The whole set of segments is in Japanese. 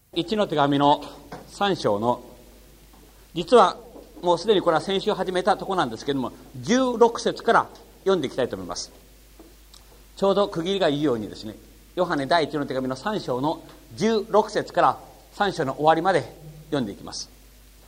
1の手紙の3章の、実はもうすでにこれは先週始めたところなんですけれども、16節から読んでいきたいと思います。ちょうど区切りがいいようにですね、ヨハネ第1の手紙の3章の16節から3章の終わりまで読んでいきます。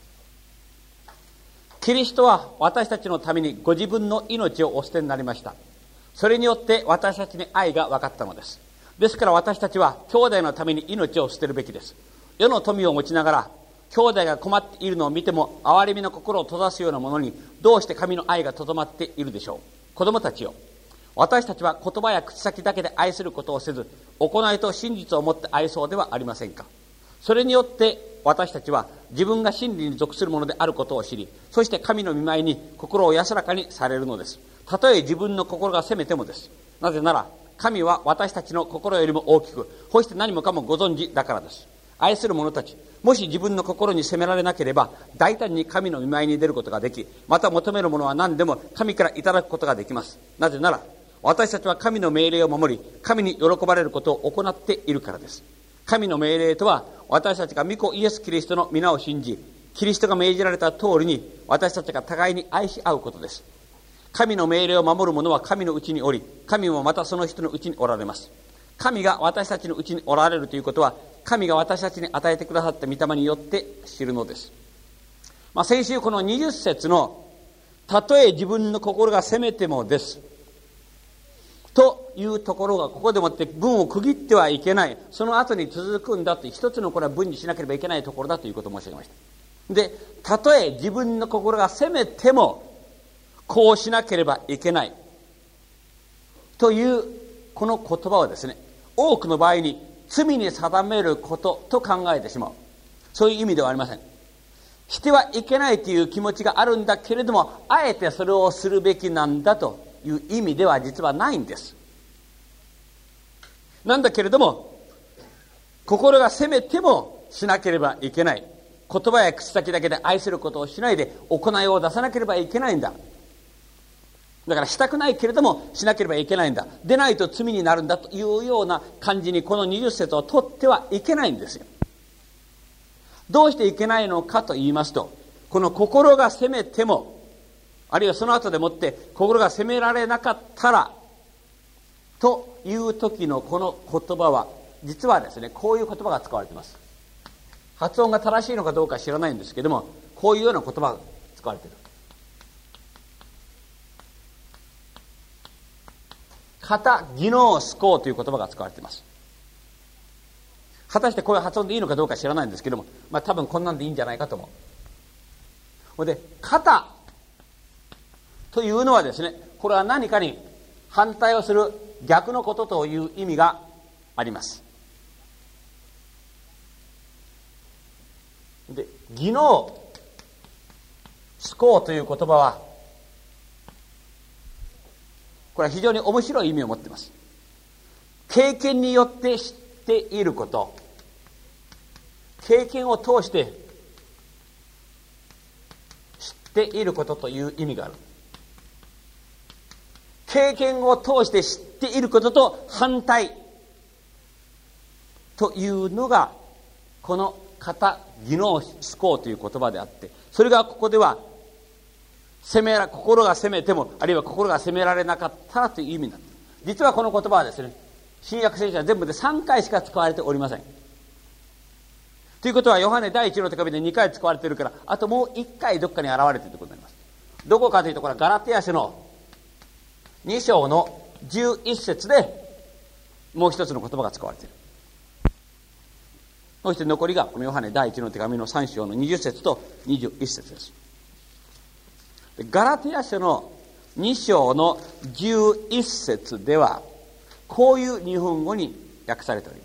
キリストは私たちのためにご自分の命をお捨てになりました。それによって私たちに愛が分かったのです。ですから私たちは兄弟のために命を捨てるべきです。世の富を持ちながら兄弟が困っているのを見ても憐れみの心を閉ざすようなものにどうして神の愛がとどまっているでしょう。子供たちよ、私たちは言葉や口先だけで愛することをせず、行いと真実をもって愛そうではありませんか。それによって私たちは自分が真理に属するものであることを知り、そして神の御前に心を安らかにされるのです。たとえ自分の心が責めてもです。なぜなら神は私たちの心よりも大きく、そして何もかもご存知だからです。愛する者たち、もし自分の心に責められなければ大胆に神の御前に出ることができ、また求めるものは何でも神からいただくことができます。なぜなら私たちは神の命令を守り、神に喜ばれることを行っているからです。神の命令とは、私たちが御子イエス・キリストの皆を信じ、キリストが命じられた通りに私たちが互いに愛し合うことです。神の命令を守る者は神のうちにおり、神もまたその人のうちにおられます。神が私たちのうちにおられるということは、神が私たちに与えてくださった御霊によって知るのです。先週この20節の、たとえ自分の心が責めてもですというところが、ここでもって文を区切ってはいけない、その後に続くんだという一つのこれは文にしなければいけないところだということを申し上げました。で、たとえ自分の心が責めてもこうしなければいけないというこの言葉はですね、多くの場合に罪に定めることと考えてしまう、そういう意味ではありません。してはいけないという気持ちがあるんだけれども、あえてそれをするべきなんだという意味では実はないんです。なんだけれども、心が責めてもしなければいけない、言葉や口先だけで愛することをしないで行いを出さなければいけないんだ。だからしたくないけれどもしなければいけないんだ、でないと罪になるんだというような感じにこの20節を取ってはいけないんですよ。どうしていけないのかと言いますと、この心が責めても、あるいはその後でもって心が責められなかったらという時のこの言葉は、実はですね、こういう言葉が使われています。発音が正しいのかどうか知らないんですけども、こういうような言葉が使われている。片技能スコーという言葉が使われています。果たしてこういう発音でいいのかどうか知らないんですけども、多分こんなんでいいんじゃないかと思う。で、片というのはですね、これは何かに反対をする逆のことという意味があります。で、技能スコーという言葉は、これは非常に面白い意味を持っています。経験によって知っていること、経験を通して知っていることという意味がある。経験を通して知っていることと反対というのがこの片技能思考という言葉であって、それがここでは心が責めても、あるいは心が責められなかったらという意味なんです。実はこの言葉はですね、新約聖書は全部で3回しか使われておりません。ということはヨハネ第1の手紙で2回使われているから、あともう1回どっかに現れているということになります。どこかというと、これはガラテヤ書の2章の11節でもう一つの言葉が使われている。そして残りがこのヨハネ第1の手紙の3章の20節と21節です。ガラテヤ書の2章の11節ではこういう日本語に訳されております。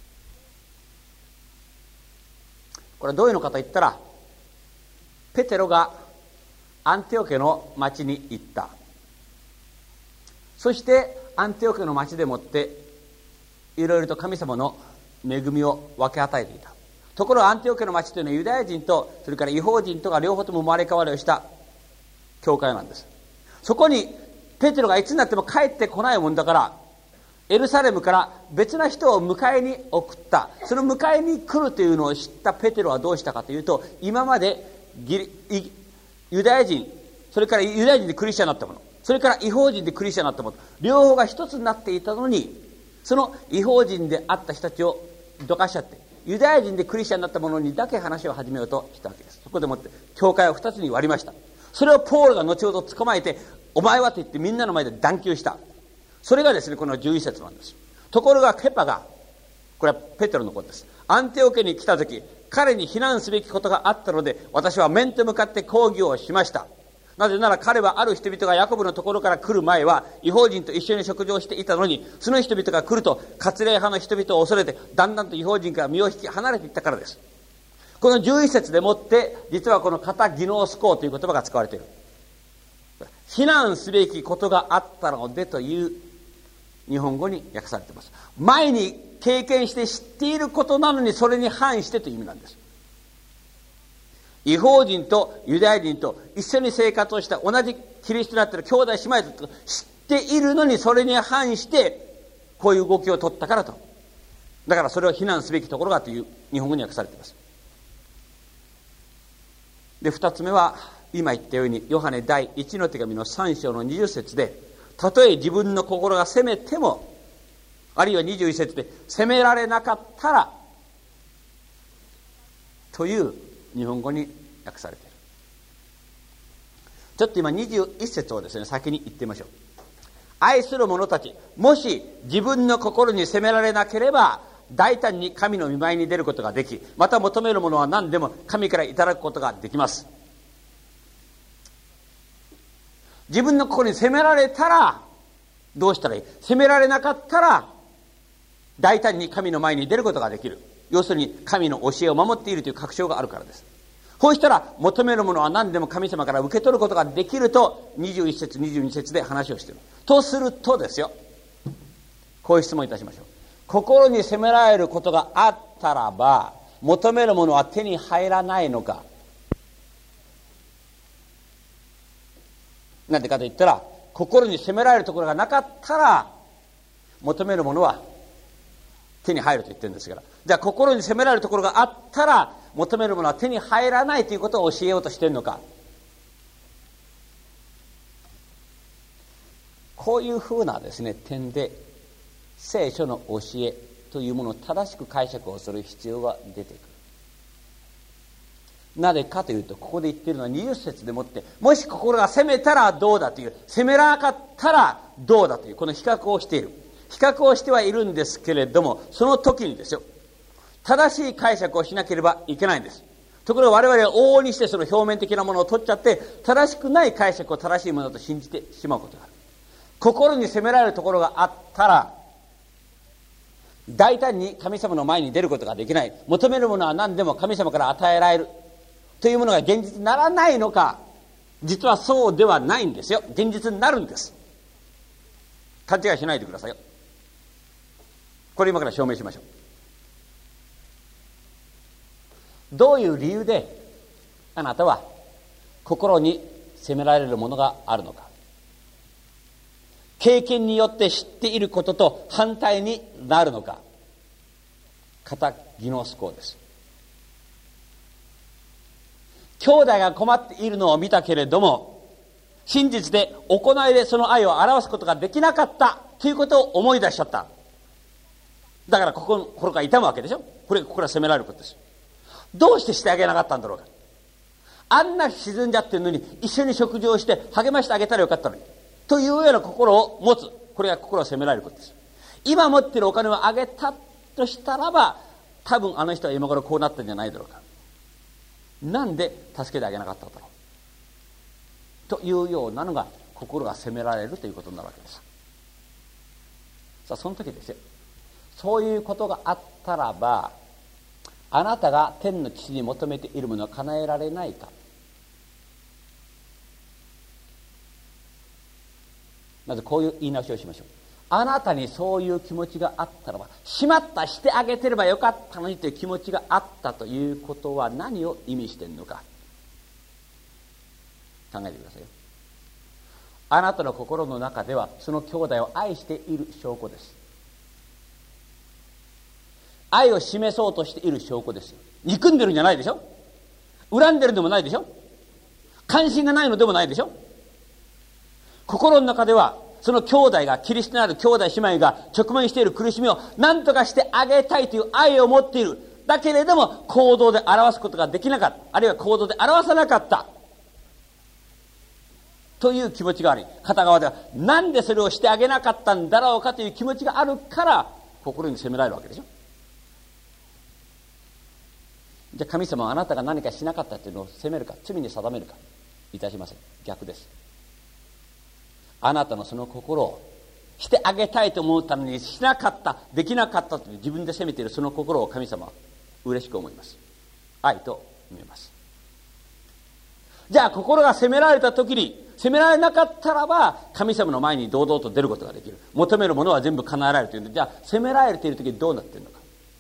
これはどういうのかと言ったら、ペテロがアンテオケの町に行った。そしてアンテオケの町でもっていろいろと神様の恵みを分け与えていた。ところがアンテオケの町というのはユダヤ人とそれから異邦人とが両方とも生まれ変わりをした教会なんです。そこにペテロがいつになっても帰ってこないもんだから、 エルサレムから別な人を迎えに送った。その迎えに来るというのを知ったペテロはどうしたかというと、今までユダヤ人、それからユダヤ人でクリスチャンになったもの、それから異邦人でクリスチャンになったもの、両方が一つになっていたのに、その異邦人であった人たちをどかしちゃって、ユダヤ人でクリスチャンになったものにだけ話を始めようとしたわけです。そこでもって教会を二つに割りました。それをポールが後ほど捕まえて、お前はと言ってみんなの前で断求した。それがですね、この11節なんです。ところがケパが、これはペテロのことです。アンテオ家に来た時、彼に非難すべきことがあったので、私は面と向かって抗議をしました。なぜなら彼はある人々がヤコブのところから来る前は異邦人と一緒に食事をしていたのに、その人々が来ると割礼派の人々を恐れてだんだんと異邦人から身を引き離れていったからです。この11節でもって実はこのカタギノースコーという言葉が使われている。非難すべきことがあったのでという日本語に訳されています。前に経験して知っていることなのにそれに反してという意味なんです。異邦人とユダヤ人と一緒に生活をした同じキリストになっている兄弟姉妹と知っているのにそれに反してこういう動きを取ったからと。だからそれを非難すべきところがという日本語に訳されています。で、二つ目は今言ったようにヨハネ第1の手紙の3章の20節で、たとえ自分の心が責めても、あるいは21節で責められなかったらという日本語に訳されている。ちょっと今21節をですね、先に言ってみましょう。愛する者たち、もし自分の心に責められなければ大胆に神の御前に出ることができ、また求めるものは何でも神からいただくことができます。自分の心に責められたらどうしたらいい？責められなかったら大胆に神の前に出ることができる。要するに神の教えを守っているという確証があるからです。そうしたら求めるものは何でも神様から受け取ることができると21節22節で話をしている。とするとですよ、こういう質問いたしましょう。心に責められることがあったらば求めるものは手に入らないのか。なんでかと言ったら、心に責められるところがなかったら求めるものは手に入ると言ってるんですから、じゃあ心に責められるところがあったら求めるものは手に入らないということを教えようとしているのか。こういうふうなですね点で聖書の教えというものを正しく解釈をする必要が出てくる。なぜかというと、ここで言っているのは20節でもって、もし心が責めたらどうだという、責めなかったらどうだという、この比較をしている。比較をしてはいるんですけれども、その時にですよ、正しい解釈をしなければいけないんです。ところが我々は往々にしてその表面的なものを取っちゃって、正しくない解釈を正しいものだと信じてしまうことがある。心に責められるところがあったら、大胆に神様の前に出ることができない。求めるものは何でも神様から与えられるというものが現実にならないのか。実はそうではないんですよ。現実になるんです。勘違いしないでくださいよ。これ今から証明しましょう。どういう理由であなたは心に責められるものがあるのか。経験によって知っていることと反対になるのか。カタギノスコです。兄弟が困っているのを見たけれども、真実で行いでその愛を表すことができなかったということを思い出しちゃった。だから心が痛むわけでしょ。これは責められることです。どうしてしてあげなかったんだろうか。あんな沈んじゃってるのに一緒に食事をして励ましてあげたらよかったのにというような心を持つ。これが心を責められることです。今持っているお金をあげたとしたらば、多分あの人は今頃こうなったんじゃないだろうか。なんで助けてあげなかったんだろうというようなのが心が責められるということになるわけです。さあその時ですよ、そういうことがあったらば、あなたが天の父に求めているものは叶えられないか。まずこういう言い直しをしましょう。あなたにそういう気持ちがあったらば、しまった、してあげてればよかったのにという気持ちがあったということは何を意味しているのか考えてくださいよ。あなたの心の中ではその兄弟を愛している証拠です。 愛を示そうとしている証拠ですよ。憎んでるんじゃないでしょ。恨んでるでもないでしょ。関心がないのでもないでしょ。心の中ではその兄弟が、キリストのある兄弟姉妹が直面している苦しみを何とかしてあげたいという愛を持っている。だけれども行動で表すことができなかった、あるいは行動で表さなかったという気持ちがあり、片側ではなんでそれをしてあげなかったんだろうかという気持ちがあるから心に責められるわけでしょ。じゃあ神様はあなたが何かしなかったというのを責めるか、罪に定めるか、いたしません。逆です。あなたのその心をしてあげたいと思ったのにしなかった、できなかったという自分で責めているその心を神様は嬉しく思います。愛と見えます。じゃあ心が責められた時に、責められなかったらば神様の前に堂々と出ることができる。求めるものは全部叶えられるというので、じゃあ責められている時にどうなっているのか。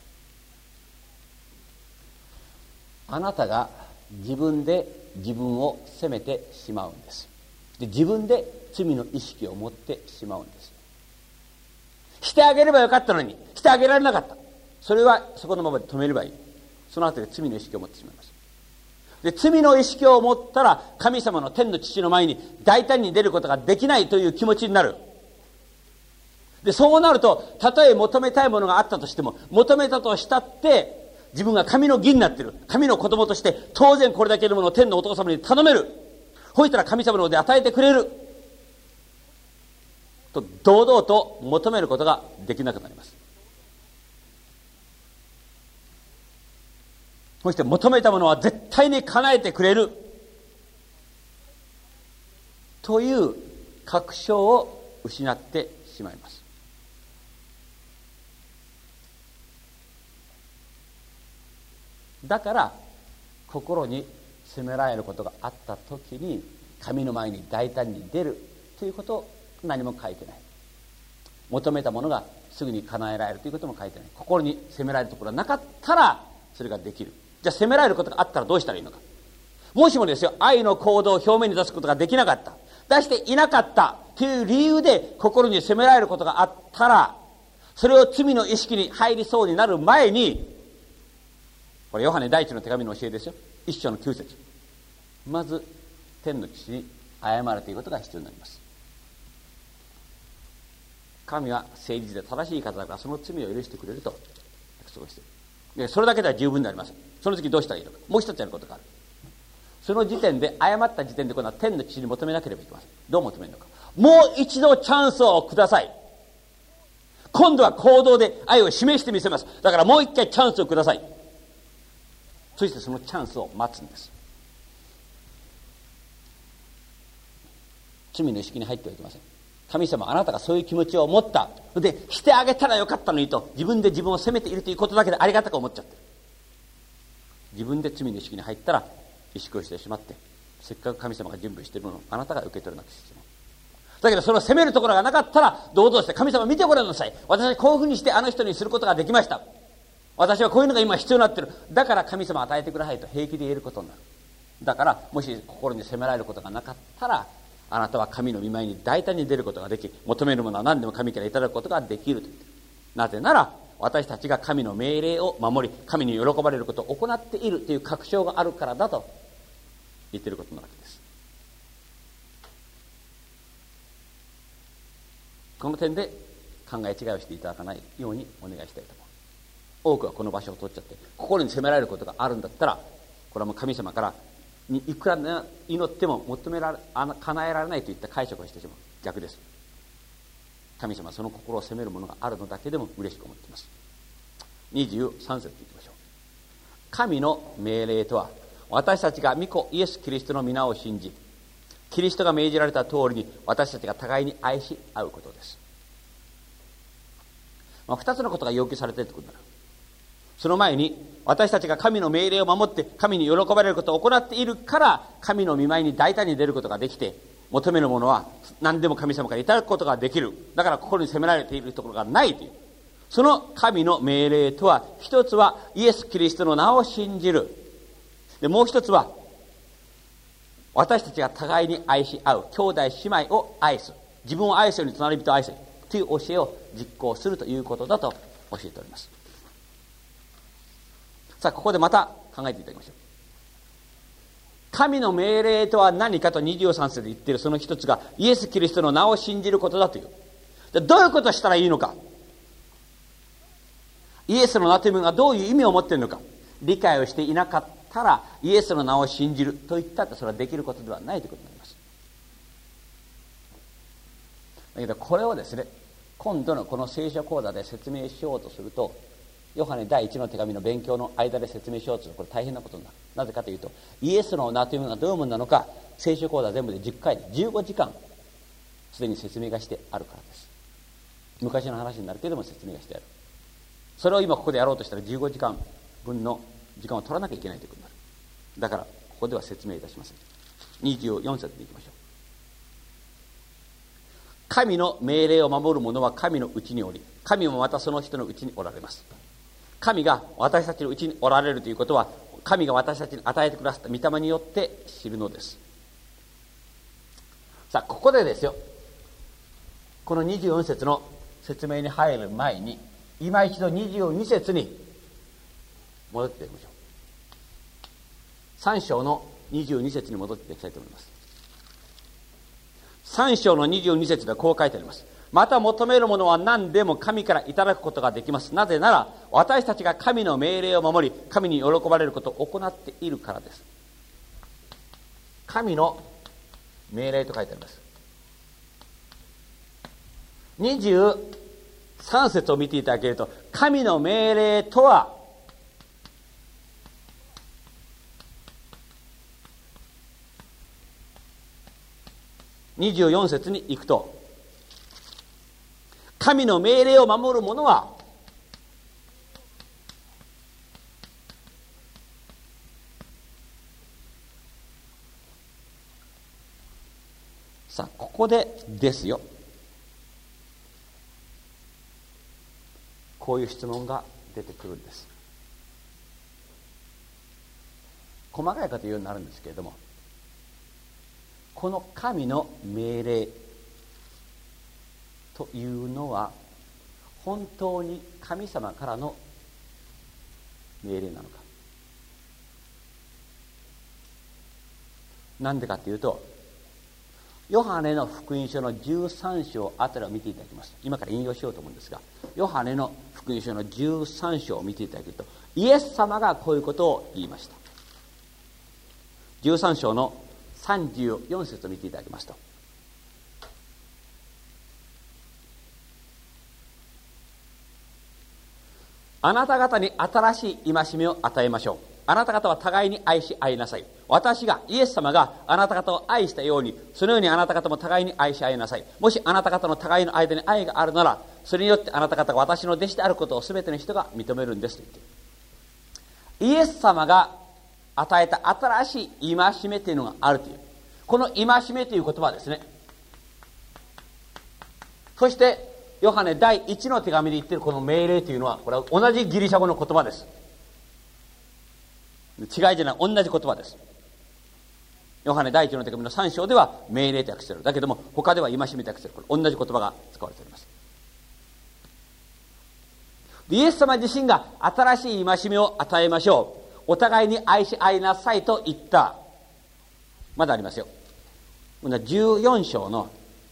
あなたが自分で自分を責めてしまうんです。で、自分で罪の意識を持ってしまうんです。してあげればよかったのにしてあげられなかった。それはそこのままで止めればいい。その後で罪の意識を持ってしまいます。で、罪の意識を持ったら神様の天の父の前に大胆に出ることができないという気持ちになる。で、そうなると、たとえ求めたいものがあったとしても、求めたとしたって自分が神の義になっている、神の子供として当然これだけのものを天のお父様に頼める。ほいたら神様の方で与えてくれると堂々と求めることができなくなります。そして求めたものは絶対に叶えてくれるという確証を失ってしまいます。だから心に責められることがあったときに神の前に大胆に出るということを何も書いてない。求めたものがすぐに叶えられるということも書いてない。心に責められるところがなかったらそれができる。じゃあ責められることがあったらどうしたらいいのか。もしもですよ、愛の行動を表面に出すことができなかった、出していなかったという理由で心に責められることがあったら、それを罪の意識に入りそうになる前に、これヨハネ第一の手紙の教えですよ。一章の9節。まず天の父に謝るということが必要になります。神は誠実で正しい方だからその罪を許してくれると約束している。で、それだけでは十分でありません。その次どうしたらいいのか。もう一つやることがある。その時点で、謝った時点で今度は天の父に求めなければいけません。どう求めるのか。もう一度チャンスをください。今度は行動で愛を示してみせます。だからもう一回チャンスをください。そしてそのチャンスを待つんです。罪の意識に入ってはいけません。神様、あなたがそういう気持ちを持った。で、してあげたらよかったのにと、自分で自分を責めているということだけでありがたく思っちゃってる。自分で罪の意識に入ったら、萎縮をしてしまって、せっかく神様が準備しているものをあなたが受け取らなくてしまう。だけど、その責めるところがなかったら、堂々して神様見てごらんなさい。私はこういうふうにしてあの人にすることができました。私はこういうのが今必要になっている。だから神様与えてくださいと平気で言えることになる。だから、もし心に責められることがなかったら、あなたは神の御前に大胆に出ることができ、求めるものは何でも神からいただくことができると言っている。なぜなら、私たちが神の命令を守り、神に喜ばれることを行っているという確証があるからだと言っていることなわけです。この点で考え違いをしていただかないようにお願いしたいと思う。多くはこの場所を取っちゃって、心に責められることがあるんだったら、これはもう神様からいくら祈っても叶えられないといった解釈をしてしまう。逆です。神様はその心を責めるものがあるのだけでも嬉しく思っています。23節いきましょう。神の命令とは、私たちが御子イエス・キリストの皆を信じ、キリストが命じられた通りに私たちが互いに愛し合うことです。二つのことが要求されているということになる。その前に、私たちが神の命令を守って神に喜ばれることを行っているから、神の御前に大胆に出ることができて、求めるものは何でも神様からいただくことができる。だから心に責められているところがないという。その神の命令とは、一つはイエス・キリストの名を信じる。で、もう一つは、私たちが互いに愛し合う、兄弟姉妹を愛す。自分を愛すように隣人を愛せという教えを実行するということだと教えております。 さあここでまた考えていただきましょう。神の命令とは何かと23節で言っているその一つがイエス・キリストの名を信じることだという。どういうことをしたらいいのか、イエスの名というものがどういう意味を持っているのか理解をしていなかったらイエスの名を信じると言ったってそれはできることではないということになります。だけどこれをですね、今度のこの聖書講座で説明しようとすると、ヨハネ第一の手紙の勉強の間で説明しようとするとこれ大変なことになる。なぜかというと、イエスの名というものがどういうものなのか聖書講座全部で10回で15時間すでに説明がしてあるからです。昔の話になるけれども説明がしてある。それを今ここでやろうとしたら15時間分の時間を取らなきゃいけないということになる。だからここでは説明いたしません。24節でいきましょう。神の命令を守る者は神のうちにおり、神もまたその人のうちにおられます。神が私たちのうちにおられるということは、神が私たちに与えてくださった御霊によって知るのです。さあここでですよ、この24節の説明に入る前に今一度22節に戻っていきましょう。3章の22節に戻っていきたいと思います。3章の22節ではこう書いてあります。また求めるものは何でも神からいただくことができます。なぜなら私たちが神の命令を守り神に喜ばれることを行っているからです。神の命令と書いてあります。23節を見ていただけると、神の命令とは24節に行くと、神の命令を守る者はさあここでですよ、こういう質問が出てくるんです。細かいこと言うようになるんですけれども、この神の命令というのは本当に神様からの命令なのか。なんでかというと、ヨハネの福音書の13章あたりを見ていただきます。今から引用しようと思うんですが、ヨハネの福音書の13章を見ていただけると、イエス様がこういうことを言いました。13章の34節を見ていただきますと、あなた方に新しい戒めを与えましょう。あなた方は互いに愛し合いなさい。私が、イエス様があなた方を愛したように、そのようにあなた方も互いに愛し合いなさい。もしあなた方の互いの間に愛があるなら、それによってあなた方が私の弟子であることを全ての人が認めるんですと言っている。イエス様が与えた新しい戒めというのがあるという。この戒めという言葉はですね、そしてヨハネ第一の手紙で言っているこの命令というのは、これは同じギリシャ語の言葉です。違いじゃない、同じ言葉です。ヨハネ第一の手紙の3章では命令と訳している。だけども他では戒めと訳している。これ同じ言葉が使われております。イエス様自身が新しい戒めを与えましょう。お互いに愛し合いなさいと言った。まだありますよ。14章の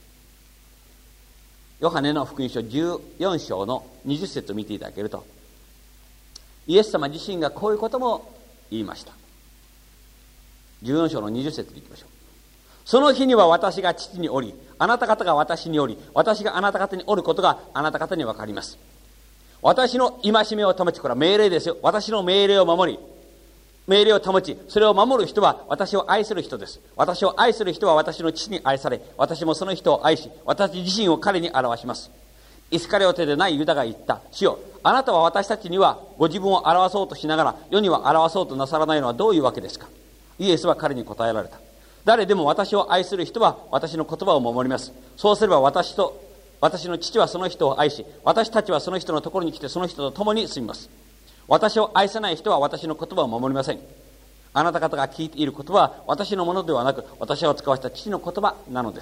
ヨハネの福音書14章の20節を見ていただけると、イエス様自身がこういうことも言いました。14章の20節に行きましょう。その日には私が父におり、あなた方が私におり、私があなた方におることがあなた方に分かります。私の戒めを保ち、これは命令ですよ。私の命令を守り、命令を保ち、それを守る人は私を愛する人です。私を愛する人は私の父に愛され、私もその人を愛し、私自身を彼に表します。イスカリオテでないユダが言った。主よ、あなたは私たちにはご自分を表そうとしながら世には表そうとなさらないのはどういうわけですか。イエスは彼に答えられた。誰でも私を愛する人は私の言葉を守ります。そうすれば私の父はその人を愛し、私たちはその人のところに来てその人と共に住みます。私を愛さない人は私の言葉を守りません。あなた方が聞いている言葉は私のものではなく、私を使わせた父の言葉なのです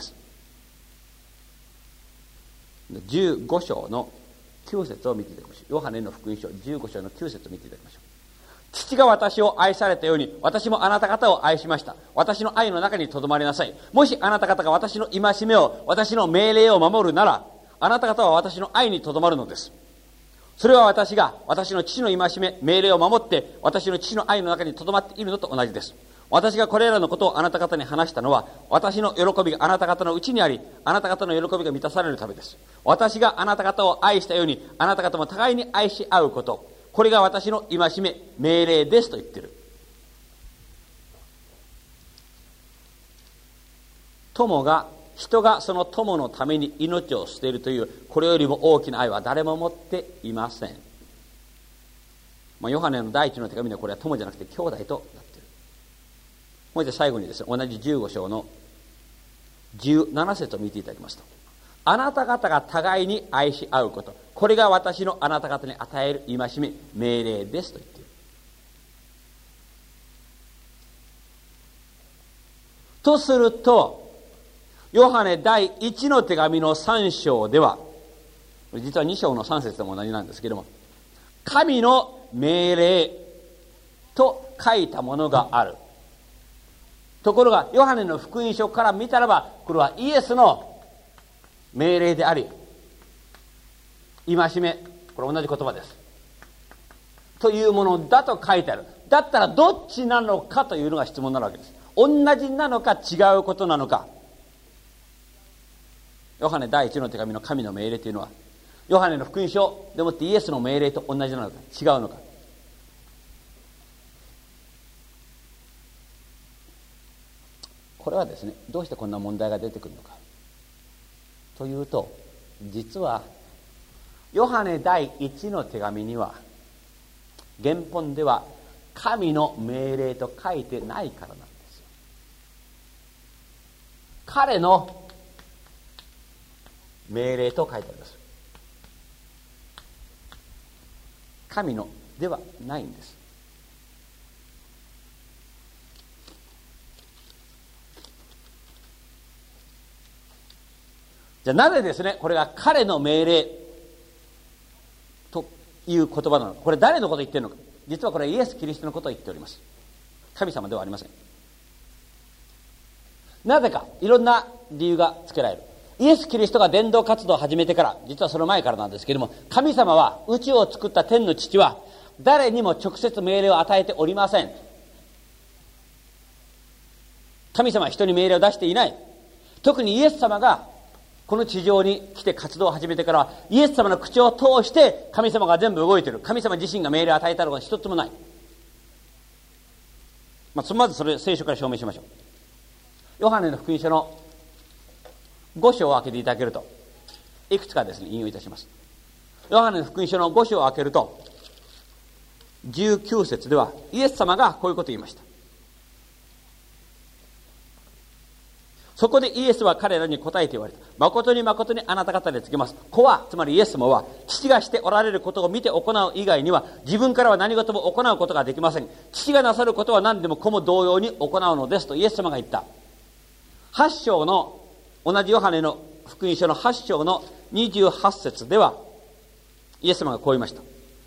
。15章の9節を見ていただきましょう。ヨハネの福音書15章の9節を見ていただきましょう。 父が私を愛されたように、私もあなた方を愛しました。私の愛の中にとどまりなさい。もしあなた方が私の戒めを、私の命令を守るなら、あなた方は私の愛にとどまるのです。それは私が私の父の戒め、命令を守って、私の父の愛の中にとどまっているのと同じです。私がこれらのことをあなた方に話したのは、私の喜びがあなた方のうちにあり、あなた方の喜びが満たされるためです。私があなた方を愛したように、あなた方も互いに愛し合うこと。これが私の戒め、命令ですと言っている。人がその友のために命を捨てるという、これよりも大きな愛は誰も持っていません。ヨハネの第一の手紙ではこれは友じゃなくて兄弟となっている。もう一度最後にですね、同じ15章の17節を見ていただきますと、あなた方が互いに愛し合うこと、これが私のあなた方に与える戒め、命令ですと言っている。とすると、ヨハネ第1の手紙の3章では、実は2章の3節でも同じなんですけれども、神の命令と書いたものがある。ところがヨハネの福音書から見たらば、これはイエスの命令であり、戒め、これ同じ言葉です。というものだと書いてある。だったらどっちなのかというのが質問になるわけです。同じなのか違うことなのか。ヨハネ第一の手紙の神の命令というのは、ヨハネの福音書でもってイエスの命令と同じなのか違うのか。これはですね、どうしてこんな問題が出てくるのかというと、実はヨハネ第一の手紙には原本では神の命令と書いてないからなんですよ。彼の命令と書いてあります。神のではないんです。じゃあなぜですね、これが彼の命令という言葉なのか。これ誰のことを言っているのか。実はこれはイエス・キリストのことを言っております。神様ではありません。なぜかいろんな理由がつけられる。イエス・キリストが伝道活動を始めてから、実はその前からなんですけれども、神様は、宇宙を作った天の父は誰にも直接命令を与えておりません。神様は人に命令を出していない。特にイエス様がこの地上に来て活動を始めてからは、イエス様の口を通して神様が全部動いている。神様自身が命令を与えたのが一つもない。まずそれ聖書から証明しましょう。ヨハネの福音書の5章を開けていただけると、いくつかですね、引用いたします。ヨハネの福音書の5章を開けると、19節ではイエス様がこういうことを言いました。そこでイエスは彼らに答えて言われた。誠に誠にあなた方で告げます。子は、つまりイエス様は、父がしておられることを見て行う以外には、自分からは何事も行うことができません。父がなさることは何でも子も同様に行うのですとイエス様が言った。8章の同じヨハネの福音書の8章の28節ではイエス様がこう言いました。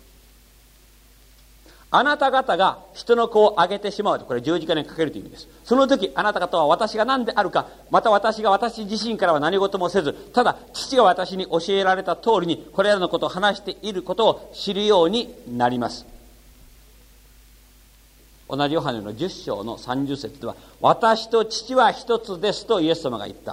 あなた方が人の子をあげてしまうと、これ十字架にかけるという意味です。その時あなた方は私が何であるか、また私が私自身からは何事もせず、ただ父が私に教えられた通りにこれらのことを話していることを知るようになります。同じヨハネの10章の30節では、私と父は一つですとイエス様が言った。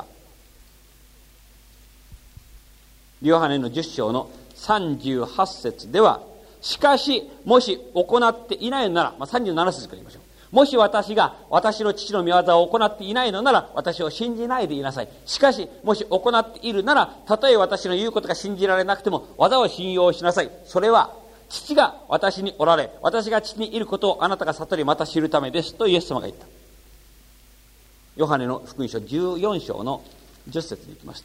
ヨハネの10章の38節では、しかしもし行っていないのなら、37節から言いましょう。もし私が私の父の御業を行っていないのなら、私を信じないでいなさい。しかしもし行っているなら、たとえ私の言うことが信じられなくても技を信用しなさい。それは父が私におられ、私が父にいることをあなたが悟りまた知るためですとイエス様が言った。ヨハネの福音書14章の10節でいきました。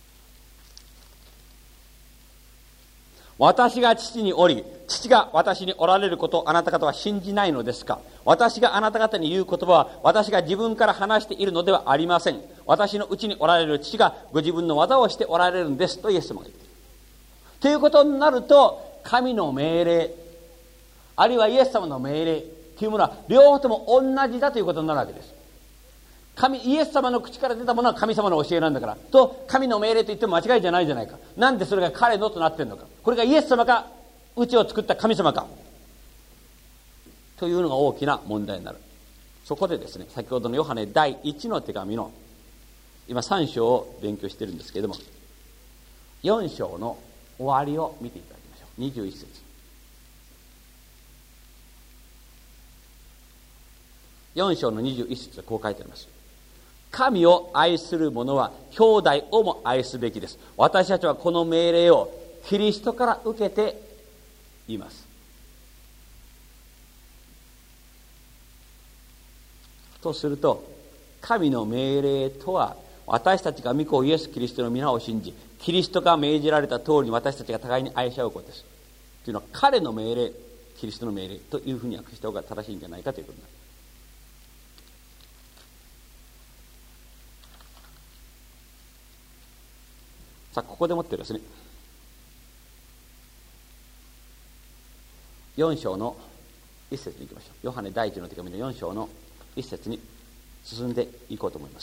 私が父におり、父が私におられることをあなた方は信じないのですか。私があなた方に言う言葉は、私が自分から話しているのではありません。私のうちにおられる父がご自分の技をしておられるんですとイエス様が言っている。ということになると、神の命令、 あるいはイエス様の命令というものは両方とも同じだということになるわけです。イエス様の口から出たものは神様の教えなんだからと、神の命令と言っても間違いじゃないじゃないか。なんでそれが彼のとなっているのか。これがイエス様か宇宙を作った神様かというのが大きな問題になる。そこでですね、先ほどのヨハネ第1の手紙の今3章を勉強しているんですけれども、4章の終わりを見ていただきましょう。21節。4章の21節でこう書いてあります。神を愛する者は兄弟をも愛すべきです。私たちはこの命令をキリストから受けています。とすると、神の命令とは、私たちが御子イエス・キリストの皆を信じ、キリストが命じられた通りに私たちが互いに愛し合うことです。というのは、彼の命令、キリストの命令というふうに訳した方が正しいんじゃないかということになる。さあ、ここでもってですね、4章の1節に行きましょう。ヨハネ第1の手紙の4章の1節に進んでいこうと思います。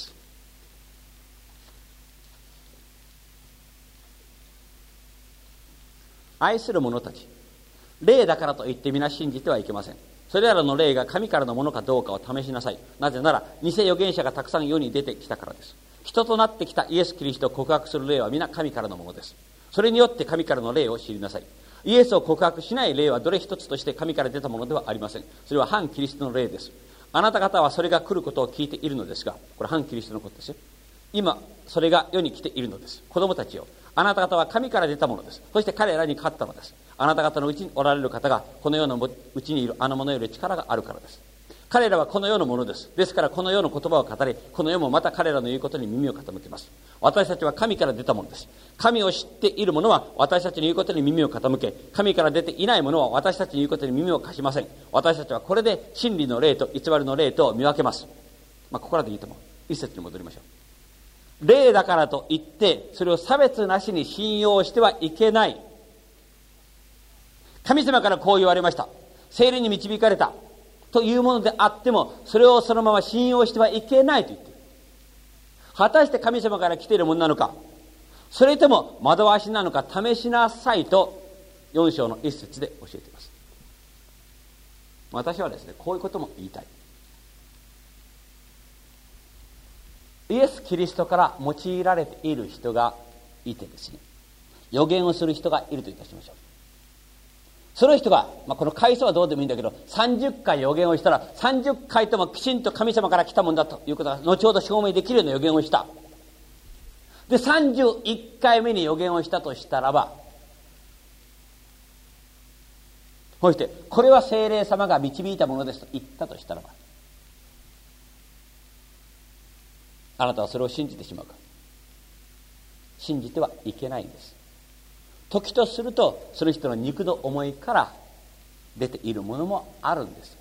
愛する者たち、霊だからといって皆信じてはいけません。それらの霊が神からのものかどうかを試しなさい。なぜなら偽預言者がたくさん世に出てきたからです。人となってきたイエス・キリストを告白する霊は皆神からのものです。それによって神からの霊を知りなさい。イエスを告白しない霊はどれ一つとして神から出たものではありません。それは反キリストの霊です。あなた方はそれが来ることを聞いているのですが、これ反キリストのことですよ。今それが世に来ているのです。子供たちよ、あなた方は神から出たものです。そして彼らに勝ったのです。あなた方のうちにおられる方がこの世のうちにいるあの者より力があるからです。彼らはこの世のものです。ですからこの世の言葉を語り、この世もまた彼らの言うことに耳を傾けます。私たちは神から出たものです。神を知っている者は私たちの言うことに耳を傾け、神から出ていない者は私たちの言うことに耳を貸しません。私たちはこれで真理の霊と偽りの霊と見分けます。ここらでいいと思う。一節に戻りましょう。霊だからといってそれを差別なしに信用してはいけない。神様からこう言われました。聖霊に導かれたというものであっても、それをそのまま信用してはいけないと言っている。果たして神様から来ているものなのか、それとも惑わしなのか試しなさいと4章の一節で教えています。私はですね、こういうことも言いたい。イエス・キリストから用いられている人がいてですね、予言をする人がいるといたしましょう。その人が、この回数はどうでもいいんだけど、30回予言をしたら30回ともきちんと神様から来たもんだということが後ほど証明できるような予言をした。で、31回目に予言をしたとしたらば、そしてこれは聖霊様が導いたものですと言ったとしたらば、あなたはそれを信じてしまうか。信じてはいけないんです。時とするとその人の肉の思いから出ているものもあるんですよ。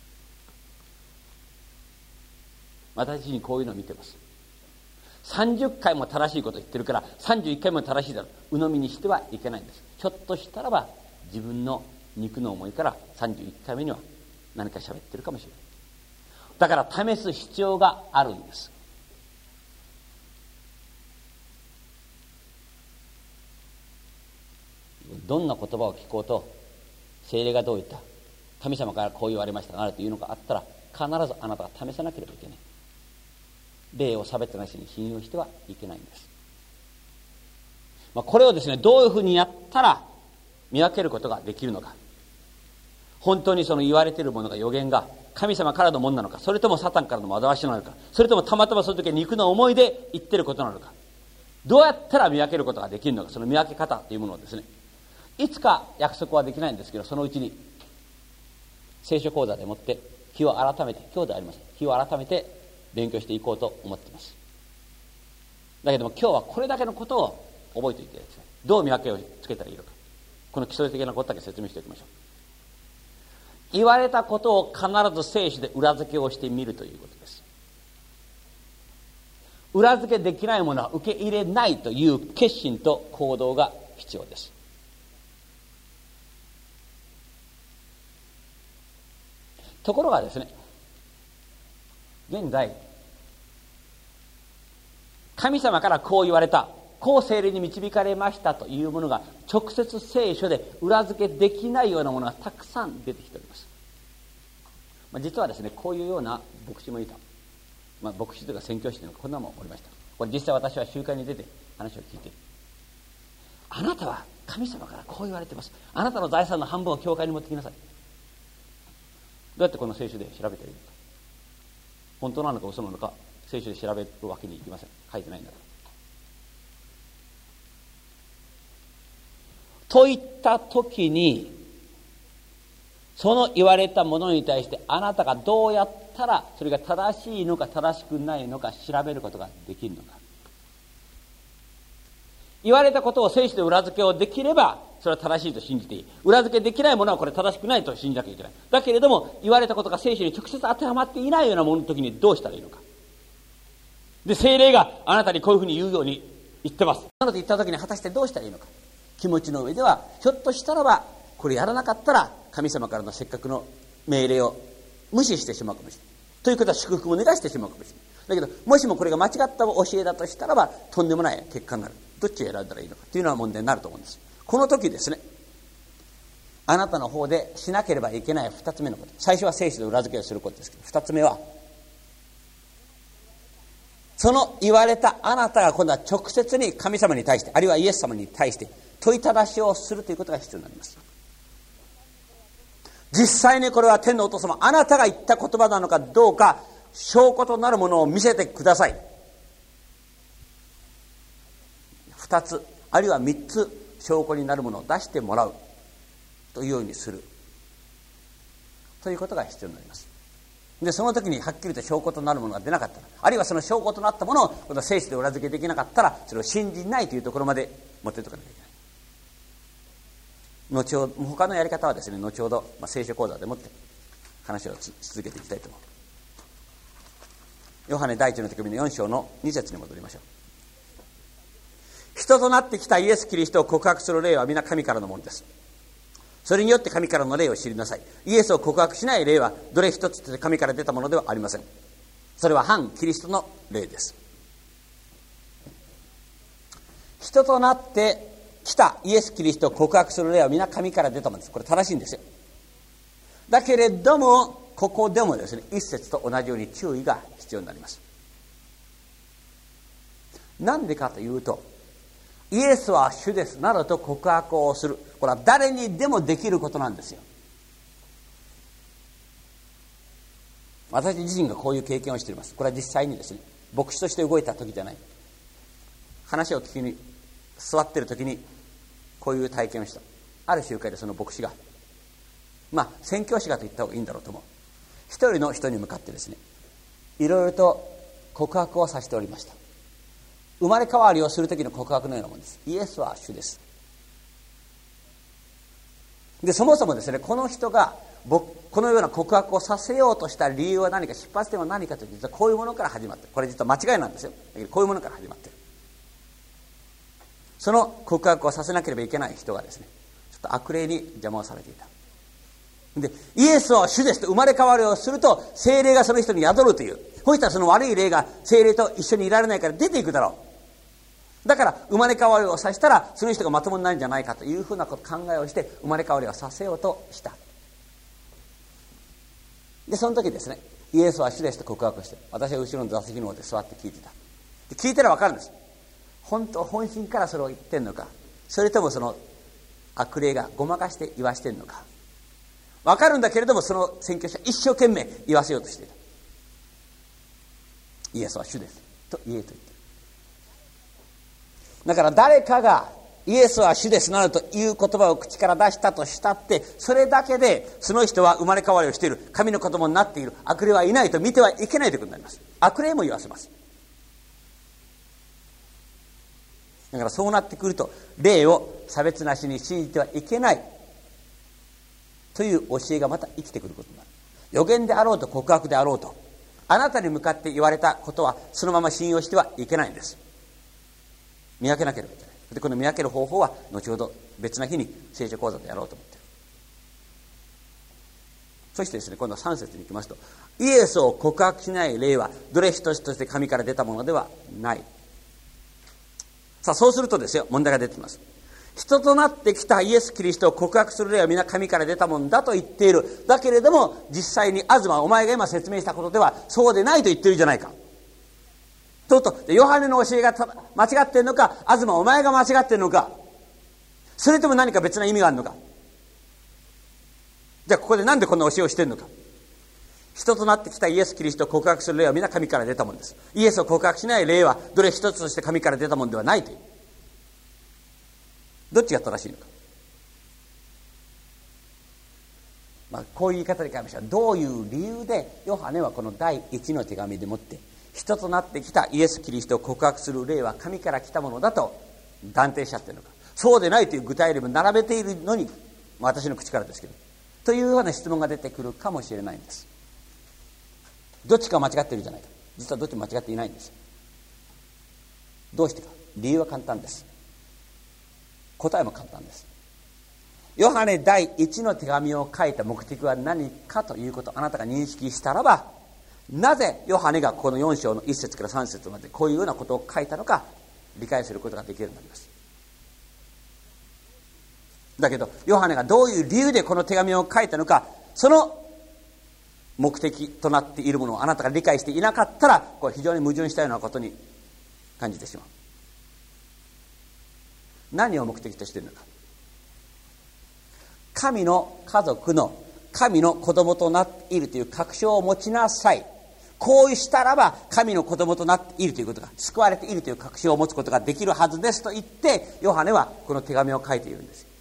私にこういうのを見てます。30回も正しいことを言ってるから31回も正しいだろう、鵜呑みにしてはいけないんです。ひょっとしたらば自分の肉の思いから31回目には何か喋ってるかもしれない。だから試す必要があるんです。どんな言葉を聞こうと、聖霊がどう言った、神様からこう言われましたなるというのがあったら、必ずあなたは試さなければいけない。霊を差別なしに信用してはいけないんです。これをですね、どういうふうにやったら見分けることができるのか。本当にその言われているものが、予言が神様からのものなのか、それともサタンからの惑わしなのか、それともたまたまその時肉の思いで言ってることなのか、どうやったら見分けることができるのか、その見分け方というものをですね、いつか約束はできないんですけど、そのうちに聖書講座でもって日を改めて、今日ではありません、日を改めて勉強していこうと思っています。だけども今日はこれだけのことを覚えておいてください。どう見分けをつけたらいいのか、この基礎的なことだけ説明しておきましょう。言われたことを必ず聖書で裏付けをしてみるということです。裏付けできないものは受け入れないという決心と行動が必要です。 ところがですね、現在神様からこう言われた、こう聖霊に導かれましたというものが直接聖書で裏付けできないようなものがたくさん出てきております。実はですね、こういうような牧師もいた。牧師というか宣教師というのがこんなもんおりました。これ実際私は集会に出て話を聞いて、あなたは神様からこう言われています。あなたの財産の半分を教会に持ってきなさい。どうやってこの聖書で調べたらいいのか、本当なのか嘘なのか聖書で調べるわけにいきません。書いてないんだから。といった時に、その言われたものに対してあなたがどうやったらそれが正しいのか正しくないのか調べることができるのか。言われたことを聖書で裏付けをできればそれは正しいと信じていい。裏付けできないものはこれ正しくないと信じなきゃいけない。だけれども言われたことが聖書に直接当てはまっていないようなものの時にどうしたらいいのか。で、聖霊があなたにこういうふうに言うように言ってます。なので言った時に果たしてどうしたらいいのか。気持ちの上ではひょっとしたらばこれやらなかったら神様からのせっかくの命令を無視してしまうかもしれない。ということは祝福も逃がしてしまうかもしれない。だけどもしもこれが間違った教えだとしたらばとんでもない結果になる。どっちを選んだらいいのかというのは問題になると思うんです。この時ですね、あなたの方でしなければいけない2つ目のこと。最初は聖書で裏付けをすることですけど、2つ目はその言われたあなたが今度は直接に神様に対して、あるいはイエス様に対して問いただしをするということが必要になります。実際にこれは天のお父様、あなたが言った言葉なのかどうか証拠となるものを見せてください。2つあるいは3つ証拠になるものを出してもらうというようにするということが必要になります。で、その時にはっきりと証拠となるものが出なかったら、あるいはその証拠となったものを聖書で裏付けできなかったら、それを信じないというところまで持っていかなきゃいけない。後ほど他のやり方はですね、後ほど、聖書講座でもって話を続けていきたいと思う。ヨハネ第一の手紙の4章の2節に戻りましょう。人となってきたイエス・キリストを告白する霊は皆神からのものです。それによって神からの霊を知りなさい。イエスを告白しない霊はどれ一つと神から出たものではありません。それは反キリストの霊です。人となって来たイエス・キリストを告白する霊は皆神から出たものです。これ正しいんですよ。だけれどもここでもですね、一節と同じように注意が必要になります。なんでかというと、イエスは主ですなどと告白をする、これは誰にでもできることなんですよ。私自身がこういう経験をしています。これは実際にですね、牧師として動いた時じゃない、話を聞きに座っている時にこういう体験をした。ある集会でその牧師が、宣教師がと言った方がいいんだろうと思う、一人の人に向かってですね、いろいろと告白をさせておりました。生まれ変わりをする時の告白のようなものです。イエスは主です。で、そもそもですね、この人がこのような告白をさせようとした理由は何か、出発点は何かというと、実はこういうものから始まっている。これ実は間違いなんですよ。だけどこういうものから始まっている。その告白をさせなければいけない人がですね、ちょっと悪霊に邪魔をされていた。で、イエスは主ですと生まれ変わりをすると、聖霊がその人に宿るという。そしたらその悪い霊が聖霊と一緒にいられないから出ていくだろう。だから生まれ変わりをさせたらその人がまともになるんじゃないかというふうな考えをして生まれ変わりをさせようとした。で、その時ですね、イエスは主ですと告白して、私は後ろの座席の方で座って聞いてた。で、聞いたら分かるんです。本心からそれを言ってんのか、それともその悪霊がごまかして言わしてんのか分かるんだけれども、その宣教師は一生懸命言わせようとしていた。イエスは主ですと言えと言ってる。だから誰かがイエスは主ですなどという言葉を口から出したとしたって、それだけでその人は生まれ変わりをしている、神の子供になっている、悪霊はいないと見てはいけないということになります。悪霊も言わせます。だからそうなってくると、霊を差別なしに信じてはいけないという教えがまた生きてくることになる。予言であろうと告白であろうと、あなたに向かって言われたことはそのまま信用してはいけないんです。見分けなければいけない。で、この見分ける方法は後ほど別な日に聖書講座でやろうと思っている。 そしてですね、今度は3節に行きますと、イエスを告白しない霊はどれ一つとして神から出たものではない。さあ、そうするとですよ、問題が出てきます。人となってきたイエス・キリストを告白する霊は皆神から出たものだと言っている。だけれども実際に東、お前が今説明したことではそうでないと言っているじゃないか。とヨハネの教えが間違っているのか、東お前が間違っているのか、それとも何か別な意味があるのか。じゃあここでなんでこんな教えをしているのか。人となってきたイエス・キリストを告白する霊は皆神から出たものです。イエスを告白しない霊はどれ一つとして神から出たものではないという。どっちが正しいのか。こういう言い方で変えました。どういう理由でヨハネはこの第一の手紙でもって人となってきたイエス・キリストを告白する霊は神から来たものだと断定しちゃってるのか。そうでないという具体例も並べているのに、私の口からですけど、というような質問が出てくるかもしれないんです。どっちか間違っているじゃないか。実はどっちも間違っていないんです。どうしてか。理由は簡単です。答えも簡単です。ヨハネ第一の手紙を書いた目的は何かということをあなたが認識したらば、なぜヨハネがこの4章の1節から3節までこういうようなことを書いたのか理解することができるようになります。だけどヨハネがどういう理由でこの手紙を書いたのか、その目的となっているものをあなたが理解していなかったら、これ非常に矛盾したようなことに感じてしまう。何を目的としているのか。神の家族の神の子供となっているという確証を持ちなさい。こうしたらば神の子供となっているということが、救われているという確証を持つことができるはずですと言ってヨハネはこの手紙を書いているんですよ。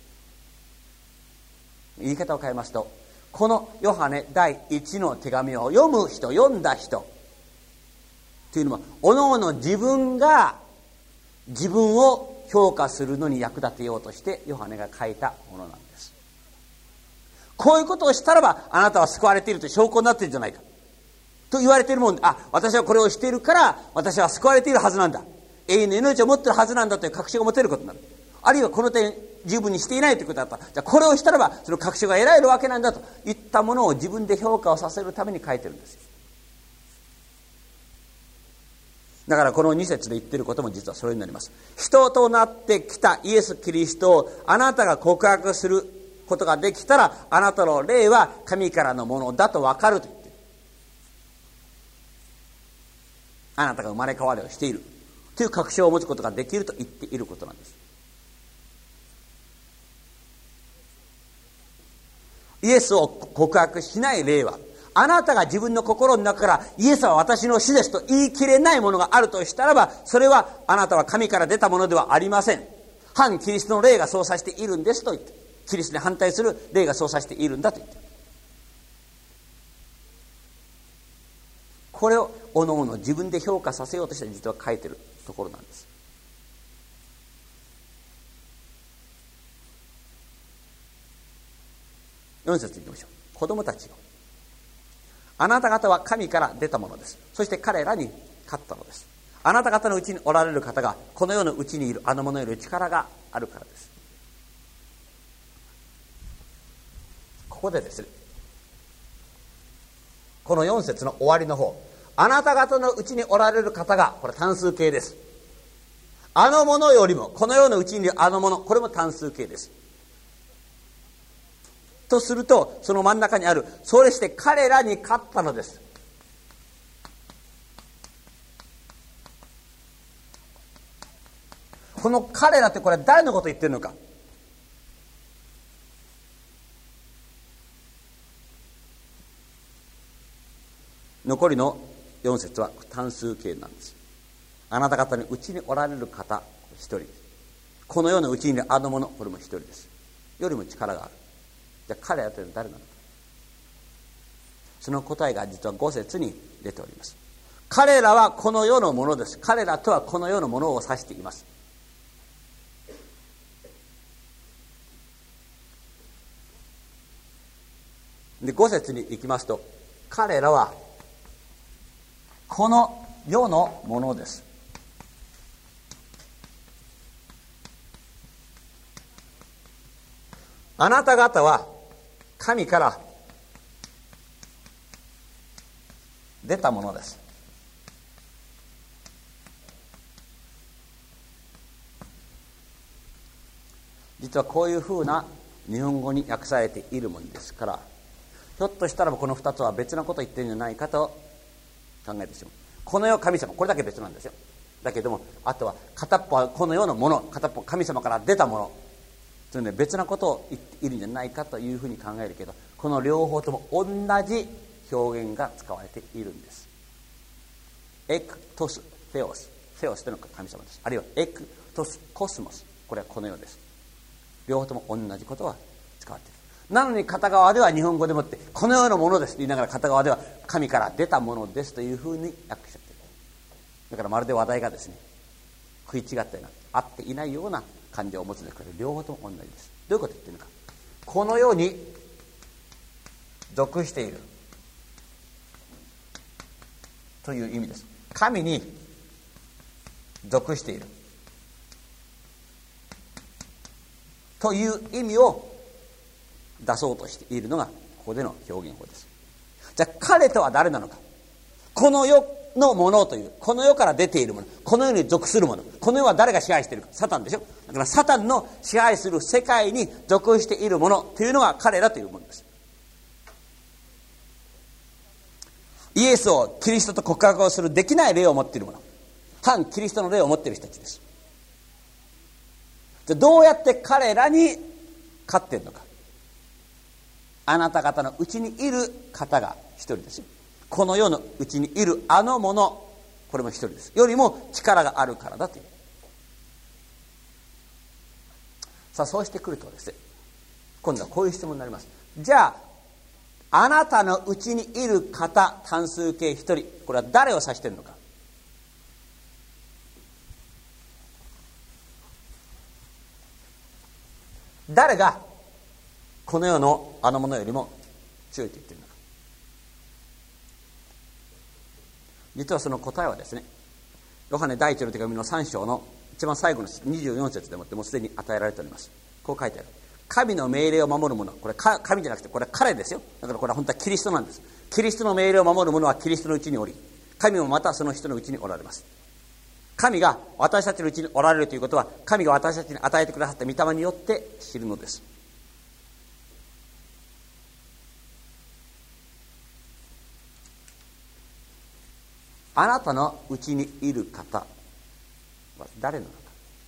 言い方を変えますと、このヨハネ第一の手紙を読む人、読んだ人というのはおのおの自分が自分を評価するのに役立てようとしてヨハネが書いたものなんです。こういうことをしたらばあなたは救われているという証拠になっているんじゃないかと言われているもんで、私はこれをしているから私は救われているはずなんだ、永遠の命を持っているはずなんだという確証を持てることになる。あるいはこの点十分にしていないということだったら、じゃあこれをしたらばその確証が得られるわけなんだといったものを自分で評価をさせるために書いてるんですよ。だからこの2節で言っていることも実はそれになります。人となってきたイエス・キリストをあなたが告白することができたら、あなたの霊は神からのものだと分かると言っている。あなたが生まれ変わりをしているという確証を持つことができると言っていることなんです。イエスを告白しない霊は、あなたが自分の心の中からイエスは私の主ですと言い切れないものがあるとしたらば、それはあなたは神から出たものではありません。反キリストの霊がそうさせているんですと言って、キリストに反対する霊がそうさせているんだと言って、これをおのおの自分で評価させようとして実は書いているところなんです。4節いきましょう。子供たちよ、あなた方は神から出たものです。そして彼らに勝ったのです。あなた方のうちにおられる方がこの世のうちにいるあの者より力があるからです。ここでですね、この4節の終わりの方、あなた方のうちにおられる方が、これ単数形です。あの者よりも、この世のうちにいるあの者、これも単数形です。とすると、その真ん中にある、それして彼らに勝ったのです。この彼らってこれは誰のことを言ってるのか。残りの4節は単数形なんです。あなた方のうちにおられる方一人、この世のうちにいるあの者、これも一人です。よりも力がある。じゃあ彼らというのは誰なのか。その答えが実は5節に出ております。彼らはこの世のものです。彼らとはこの世のものを指しています。で5節に行きますと、彼らはこの世のものです。あなた方は神から出たものです。実はこういうふうな日本語に訳されているものですから、ひょっとしたらこの2つは別なことを言ってるんじゃないかと考えてしまう。この世神様、これだけ別なんですよ。だけどもあとは片っぽはこの世のもの、片っぽ神様から出たものというので別なことを言っているんじゃないかというふうに考えるけど、この両方とも同じ表現が使われているんです。エクトステオス、テオスというのが神様です。あるいはエクトスコスモス、これはこの世です。両方とも同じことは使われている。なのに片側では日本語でもってこの世のものですと言いながら、片側では神から出たものですというふうに訳しちゃっている。だからまるで話題がですね、食い違ったような、合っていないような感情を持つんですけど、両方とも同じです。どういうことを言っているのか。この世に属しているという意味です。神に属しているという意味を出そうとしているのがここでの表現法です。じゃあ彼とは誰なのか。この世のものという、この世から出ているもの、この世に属するもの、この世は誰が支配しているか。サタンでしょ。だからサタンの支配する世界に属しているものというのが彼らというものです。イエスをキリストと告白をするできない霊を持っているもの、反キリストの霊を持っている人たちです。じゃあどうやって彼らに勝っているのか。あなた方のうちにいる方が一人ですよ。この世のうちにいるあのもの、これも一人です。よりも力があるからだという。さあそうしてくるとですね、今度はこういう質問になります。じゃああなたのうちにいる方、単数形一人、これは誰を指しているのか。誰がこの世のあのものよりも強いと言っているのか。実はその答えはですね、ヨハネ第一の手紙の3章の一番最後の24節でもってもうすでに与えられております。こう書いてある。神の命令を守る者、これ神じゃなくてこれは彼ですよ。だからこれは本当はキリストなんです。キリストの命令を守る者はキリストのうちにおり、神もまたその人のうちにおられます。神が私たちのうちにおられるということは、神が私たちに与えてくださった御霊によって知るのです。あなたのうちにいる方は誰なのか。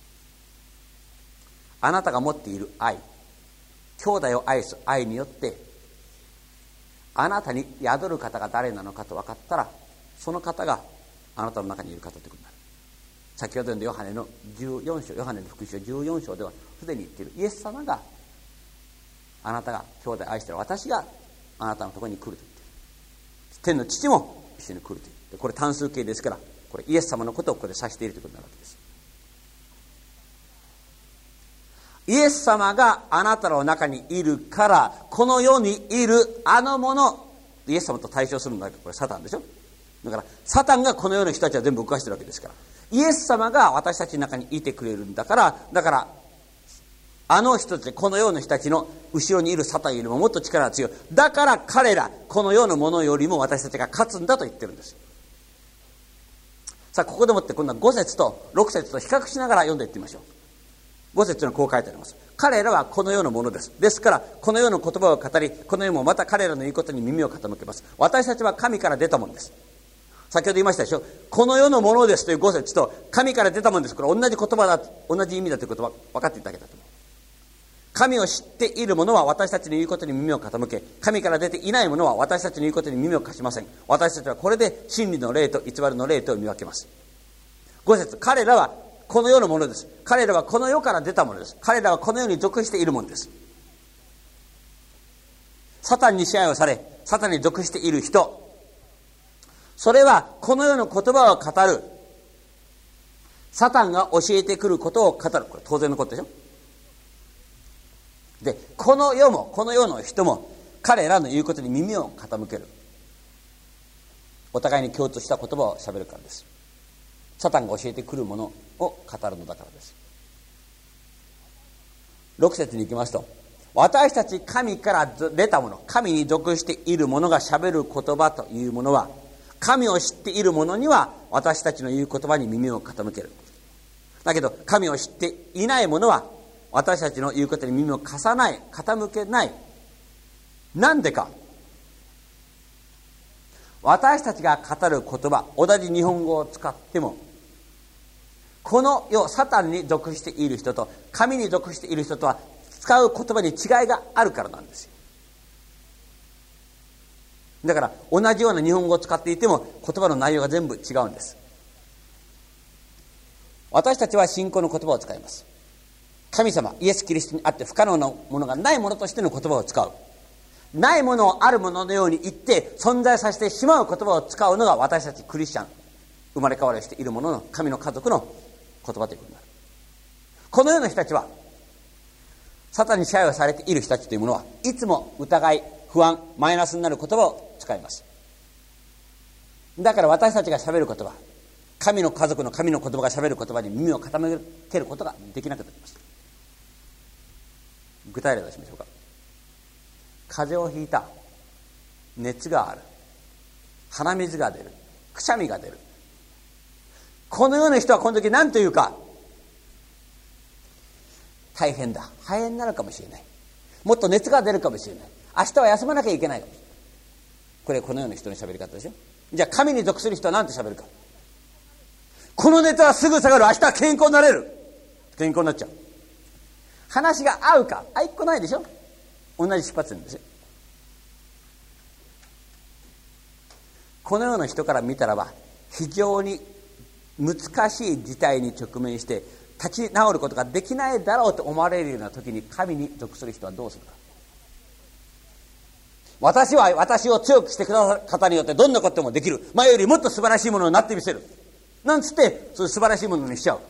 あなたが持っている愛、兄弟を愛す愛によってあなたに宿る方が誰なのかと分かったら、その方があなたの中にいる方ということになる。先ほど読んだヨハネの14章、ヨハネの福音書14章ではすでに言っているイエス様が、あなたが兄弟を愛している私があなたのところに来ると言っている。天の父も一緒に来ると言って、これ単数形ですから、これイエス様のことをここで指しているということになるわけです。イエス様があなたの中にいるから、この世にいるあのもの、イエス様と対照するのだけど、これサタンでしょ。だからサタンがこの世の人たちは全部動かしてるわけですから、イエス様が私たちの中にいてくれるんだから、だからあの人たち、この世の人たちの後ろにいるサタンよりももっと力が強い。だから彼ら、この世のものよりも私たちが勝つんだと言ってるんです。さあここでもって今度は5節と6節と比較しながら読んでいってみましょう。5節のこう書いてあります。彼らはこの世のものです。ですからこの世の言葉を語り、この世もまた彼らの言うことに耳を傾けます。私たちは神から出たものです。先ほど言いましたでしょ。この世のものですという5節と神から出たものです。これ同じ言葉だ、同じ意味だということは分かっていただけたと思う。神を知っている者は私たちの言うことに耳を傾け、神から出ていない者は私たちの言うことに耳を貸しません。私たちはこれで真理の霊と偽りの霊と見分けます。5節、彼らはこの世のものです。彼らはこの世から出たものです。彼らはこの世に属しているものです。サタンに支配をされ、サタンに属している人、それはこの世の言葉を語る、サタンが教えてくることを語る。これ当然のことでしょ。で、この世もこの世の人も彼らの言うことに耳を傾ける。お互いに共通した言葉をしゃべるからです。サタンが教えてくるものを語るのだからです。6節に行きますと、私たち神から出たもの、神に属しているものがしゃべる言葉というものは、 神を知っている者には私たちの言う言葉に耳を傾ける。だけど神を知っていない者は私たちの言うことに耳を傾けない。なんでか。私たちが語る言葉、同じ日本語を使っても、この世、サタンに属している人と神に属している人とは使う言葉に違いがあるからなんですよ。だから同じような日本語を使っていても言葉の内容が全部違うんです。私たちは信仰の言葉を使います。神様イエス・キリストにあって不可能なものがないものとしての言葉を使う。ないものをあるもののように言って存在させてしまう言葉を使うのが私たちクリスチャン、生まれ変わりをしている者の神の家族の言葉ということになる。このような人たちは、サタンに支配をされている人たちというものはいつも疑い、不安、マイナスになる言葉を使います。だから私たちが喋る言葉、神の家族の神の言葉が喋る言葉に耳を傾けることができなくなります。具体例を出しましょうか。風邪をひいた、熱がある、鼻水が出る、くしゃみが出る。このような人はこの時何というか、大変だ、肺炎になるかもしれない、もっと熱が出るかもしれない、明日は休まなきゃいけないかもしれない。これこのような人の喋り方でしょ。じゃあ神に属する人は何て喋るか。この熱はすぐ下がる、明日は健康になれる、健康になっちゃう。話が合うか、合いっこないでしょ。同じ出発点ですよ。このような人から見たらば非常に難しい事態に直面して立ち直ることができないだろうと思われるような時に神に属する人はどうするか。私は私を強くしてくださる方によってどんなこともできる、前よりもっと素晴らしいものになってみせるなんつってそういう素晴らしいものにしちゃう。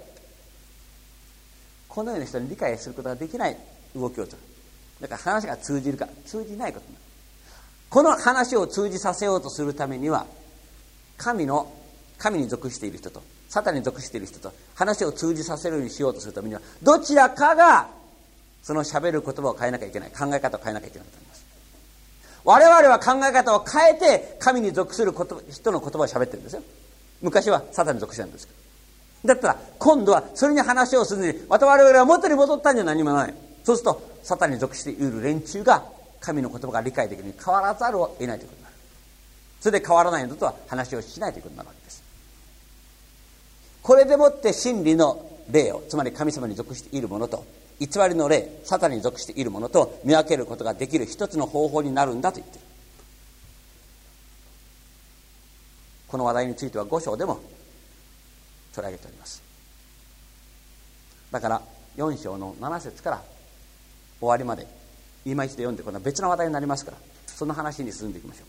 このような人に理解することができない動きをする。だから話が通じるか通じないことになる。この話を通じさせようとするためには神に属している人とサタンに属している人と話を通じさせるようにしようとするためにはどちらかがその喋る言葉を変えなきゃいけない、考え方を変えなきゃいけないと思います。我々は考え方を変えて神に属する人の言葉を喋ってるんですよ。昔はサタンに属してるんですけど、だったら今度はそれに話をするのに我々は元に戻ったんじゃ何もない。そうするとサタンに属している連中が神の言葉が理解できるように変わらざるを得ないということになる。それで変わらないのとは話をしないということになるわけです。これでもって真理の霊を、つまり神様に属しているものと偽りの霊、サタンに属しているものと見分けることができる一つの方法になるんだと言っている。この話題については5章でも取り上げております。だから4章の7節から終わりまで今一度読んで、この別の話題になりますから、その話に進んでいきましょう。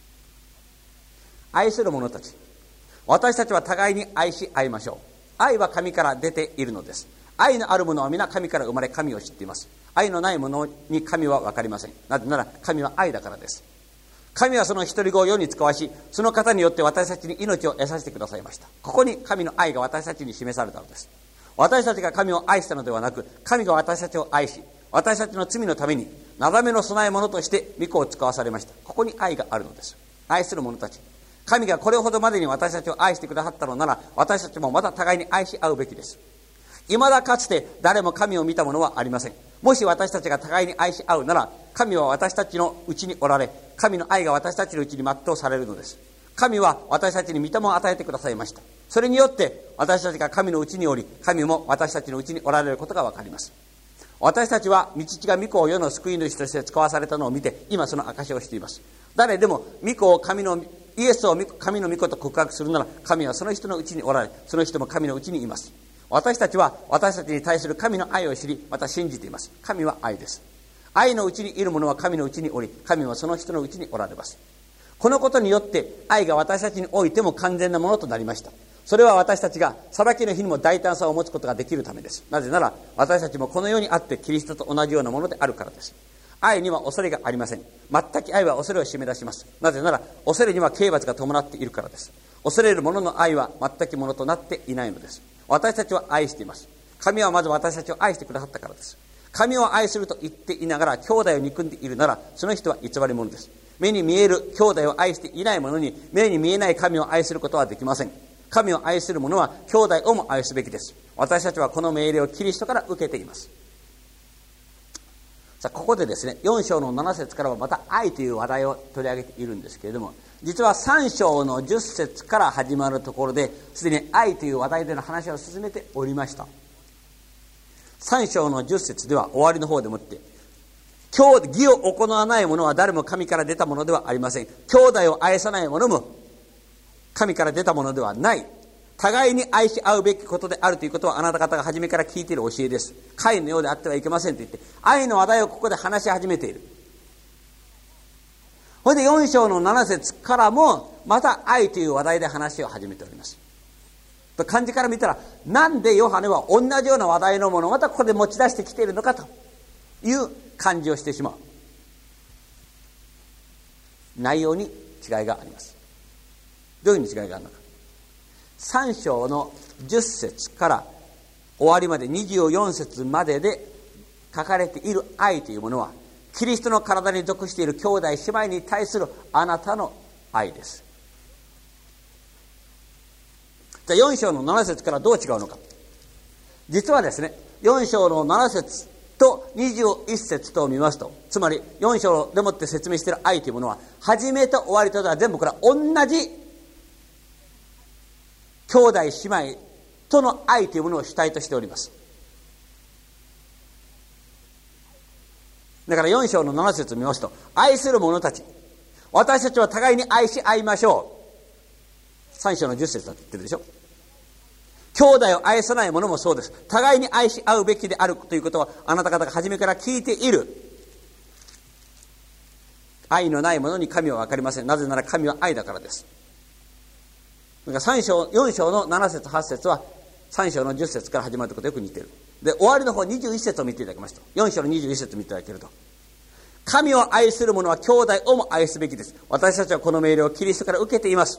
愛する者たち、私たちは互いに愛し合いましょう。愛は神から出ているのです。愛のある者は皆神から生まれ神を知っています。愛のない者に神は分かりません。なぜなら神は愛だからです。神はその一人子を世に使わし、その方によって私たちに命を得させてくださいました。ここに神の愛が私たちに示されたのです。私たちが神を愛したのではなく、神が私たちを愛し、私たちの罪のためになだめの供え物として御子を使わされました。ここに愛があるのです。愛する者たち、神がこれほどまでに私たちを愛してくださったのなら、私たちもまた互いに愛し合うべきです。未だかつて誰も神を見た者はありません。もし私たちが互いに愛し合うなら、神は私たちのうちにおられ、神の愛が私たちのうちに全うされるのです。神は私たちに御霊を与えてくださいました。それによって私たちが神のうちにおり、神も私たちのうちにおられることがわかります。私たちは御父が御子を世の救い主として使わされたのを見て、今その証しをしています。誰でも御子をイエスを神の御子と告白するなら、神はその人のうちにおられ、その人も神のうちにいます。私たちは私たちに対する神の愛を知り、また信じています。神は愛です。愛のうちにいる者は神のうちにおり、神はその人のうちにおられます。このことによって愛が私たちにおいても完全なものとなりました。それは私たちが裁きの日にも大胆さを持つことができるためです。なぜなら私たちもこの世にあってキリストと同じようなものであるからです。愛には恐れがありません。全く愛は恐れを締め出します。なぜなら恐れには刑罰が伴っているからです。恐れる者の愛は全くものとなっていないのです。私たちは愛しています。神はまず私たちを愛してくださったからです。神を愛すると言っていながら兄弟を憎んでいるなら、その人は偽り者です。 目に見える兄弟を愛していない者に目に見えない神を愛することはできません。神を愛する者は兄弟をも愛すべきです。私たちはこの命令をキリストから受けています。さあ、ここでですね、4章の7節からはまた愛という話題を取り上げているんですけれども、実は3章の10節から始まるところですでに愛という話題での話を進めておりました。3章の10節では終わりの方でもって義を行わない者は誰も神から出たものではありません。兄弟を愛さない者も神から出たものではない。互いに愛し合うべきことであるということはあなた方が初めから聞いている教えです。カインのようであってはいけませんと言って愛の話題をここで話し始めている。それで4章の7節からもまた愛という話題で話を始めております。漢字から見たらなんでヨハネは同じような話題のものをまたここで持ち出してきているのかという感じをしてしまう。内容に違いがあります。どういうふうに違いがあるのか。3章の10節から終わりまで24節までで書かれている愛というものはキリストの体に属している兄弟姉妹に対するあなたの愛です。じゃあ4章の7節からどう違うのか。実はですね、4章の7節と21節と見ますと、つまり4章でもって説明している愛というものは始めと終わりとでは全部これは同じ兄弟姉妹との愛というものを主体としております。だから4章の7節を見ますと、愛する者たち、私たちは互いに愛し合いましょう。3章の10節だって言ってるでしょ。兄弟を愛さない者もそうです。互いに愛し合うべきであるということはあなた方が初めから聞いている。愛のない者に神は分かりません。なぜなら神は愛だからです。4章の7節8節は3章の10節から始まるところとよく似ている。で、終わりの方21節を見ていただきますと、4章の21節を見ていただけると、神を愛する者は兄弟をも愛すべきです。私たちはこの命令をキリストから受けています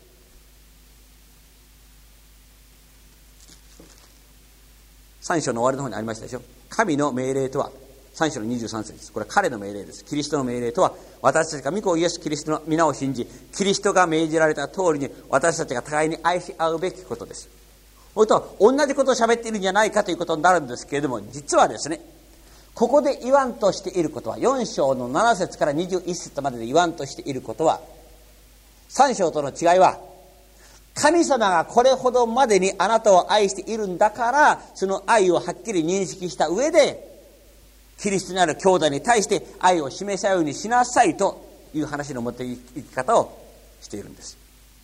。3章の終わりの方にありましたでしょ。神の命令とは3章の23節です。これは彼の命令です。キリストの命令とは、私たちが御子イエスキリストの皆を信じ、キリストが命じられた通りに私たちが互いに愛し合うべきことです。それと同じことを喋っているんじゃないかということになるんですけれども、実はですね、ここで言わんとしていることは、4章の7節から21節までで言わんとしていることは、3章との違いは、神様がこれほどまでにあなたを愛しているんだから、その愛をはっきり認識した上で、キリストにある兄弟に対して愛を示したようにしなさいという話の持っていき方をしているんです。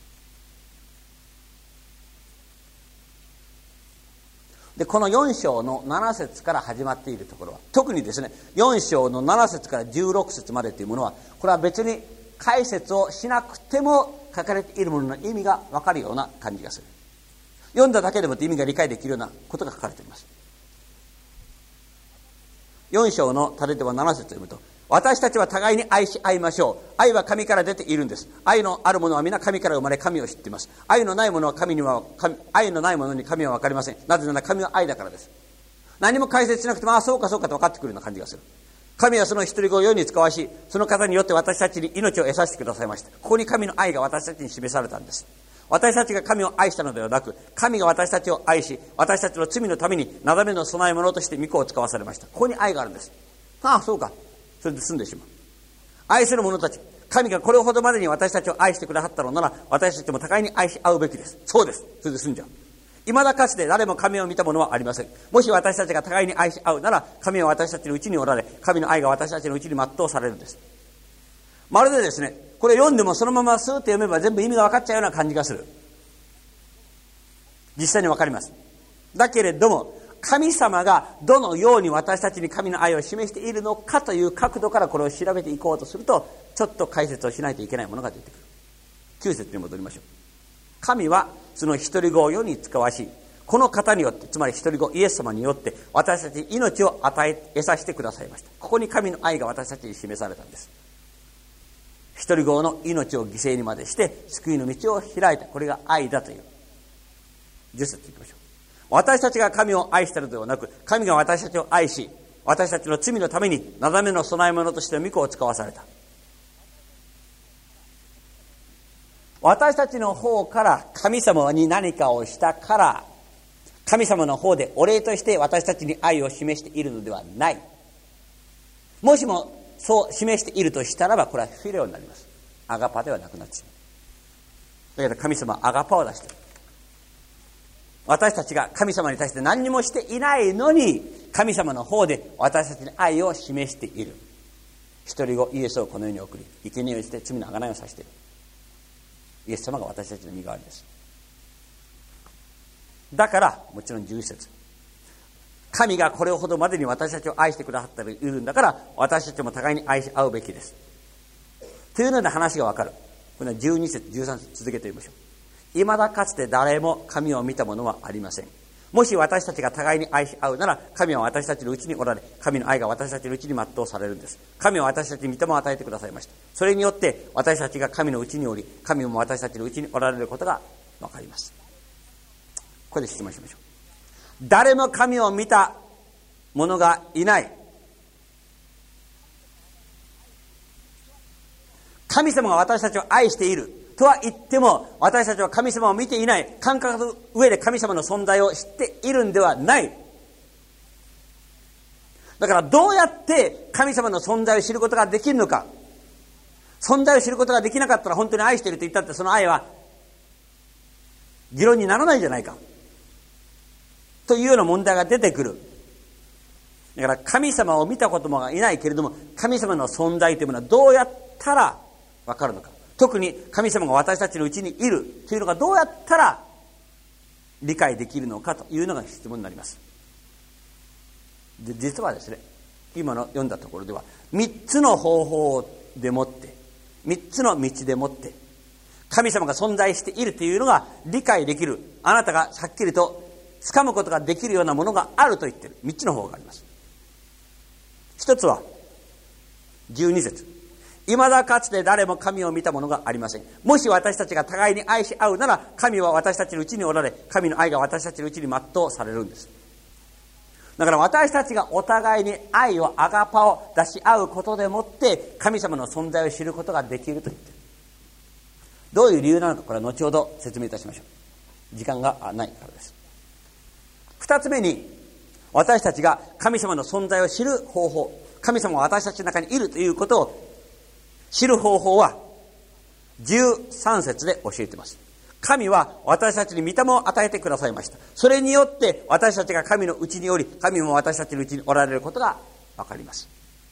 で、この4章の7節から始まっているところは、特にですね、4章の7節から16節までというものは、これは別に解説をしなくても書かれているものの意味が分かるような感じがする。読んだだけでも意味が理解できるようなことが書かれています。4章の例えば7節を読むと、私たちは互いに愛し合いましょう。愛は神から出ているんです。愛のある者は皆神から生まれ神を知っています。愛のない者は愛のない者に神は分かりません。なぜなら神は愛だからです。何も解説しなくても、あ、そうかそうかと分かってくるような感じがする。神はその一人子を世に使わし、その方によって私たちに命を得させてくださいました。ここに神の愛が私たちに示されたんです。私たちが神を愛したのではなく、神が私たちを愛し、私たちの罪のためになだめの備え物として御子を使わされました。ここに愛があるんです。ああ、そうか。それで済んでしまう。愛する者たち、神がこれほどまでに私たちを愛してくださったのなら、私たちも互いに愛し合うべきです。そうです。それで済んじゃう。未だかつて誰も神を見た者はありません。もし私たちが互いに愛し合うなら、神は私たちのうちにおられ、神の愛が私たちのうちに全うされるんです。まるでですね、これ読んでもそのままスーッと読めば全部意味が分かっちゃうような感じがする。実際に分かります。だけれども、神様がどのように私たちに神の愛を示しているのかという角度からこれを調べていこうとすると、ちょっと解説をしないといけないものが出てくる。9節に戻りましょう。神はその一人子を世に使わし、この方によって、つまり一人子イエス様によって私たちに命を得させてくださいました。ここに神の愛が私たちに示されたんです。一人子の命を犠牲にまでして救いの道を開いた。これが愛だという。10節いきましょう。私たちが神を愛したのではなく、神が私たちを愛し、私たちの罪のためになだめの備え物として御子を使わされた。 私たちの方から神様に何かをしたから、神様の方でお礼として私たちに愛を示しているのではない。もしもそう示しているとしたらば、これはフィレオになります。アガパではなくなってしまう。だけど神様はアガパを出している。私たちが神様に対して何にもしていないのに、神様の方で私たちに愛を示している。一人子イエスをこの世に送り、生贄をして罪の贖いをさせている。イエス様が私たちの身代わりです。だからもちろん11節、神がこれほどまでに私たちを愛してくださっているんだから、私たちも互いに愛し合うべきですというので話がわかる。これは12節13節続けてみましょう。未だかつて誰も神を見たものはありません。もし私たちが互いに愛し合うなら、神は私たちのうちにおられ、神の愛が私たちのうちに全うされるんです。神は私たちに御霊を与えてくださいました。それによって私たちが神のうちにおり、神も私たちのうちにおられることがわかります。これで質問しましょう。誰も神を見た者がいない。神様が私たちを愛しているとは言っても、私たちは神様を見ていない。感覚の上で神様の存在を知っているんではない。だからどうやって神様の存在を知ることができるのか。存在を知ることができなかったら、本当に愛していると言ったって、その愛は議論にならないじゃないかというような問題が出てくる。だから神様を見たこともいないけれども、神様の存在というものはどうやったらわかるのか。特に神様が私たちのうちにいるというのがどうやったら理解できるのかというのが質問になります。で、実はですね、今の読んだところでは3つの方法でもって、3つの道でもって神様が存在しているというのが理解できる、あなたがはっきりと掴むことができるようなものがあると言っている3つの方法があります。一つは12節、未だかつて誰も神を見たものがありません。もし私たちが互いに愛し合うなら、神は私たちのうちにおられ、神の愛が私たちのうちに全うされるんです。だから私たちがお互いに愛を、アガパを出し合うことでもって神様の存在を知ることができると言っている。どういう理由なのか、これは後ほど説明いたしましょう。時間がないからです。二つ目に、私たちが神様の存在を知る方法、神様が私たちの中にいるということを知る方法は13節で教えています。神は私たちに御霊を与えてくださいました。それによって私たちが神のうちにおり、神も私たちのうちにおられることがわかります。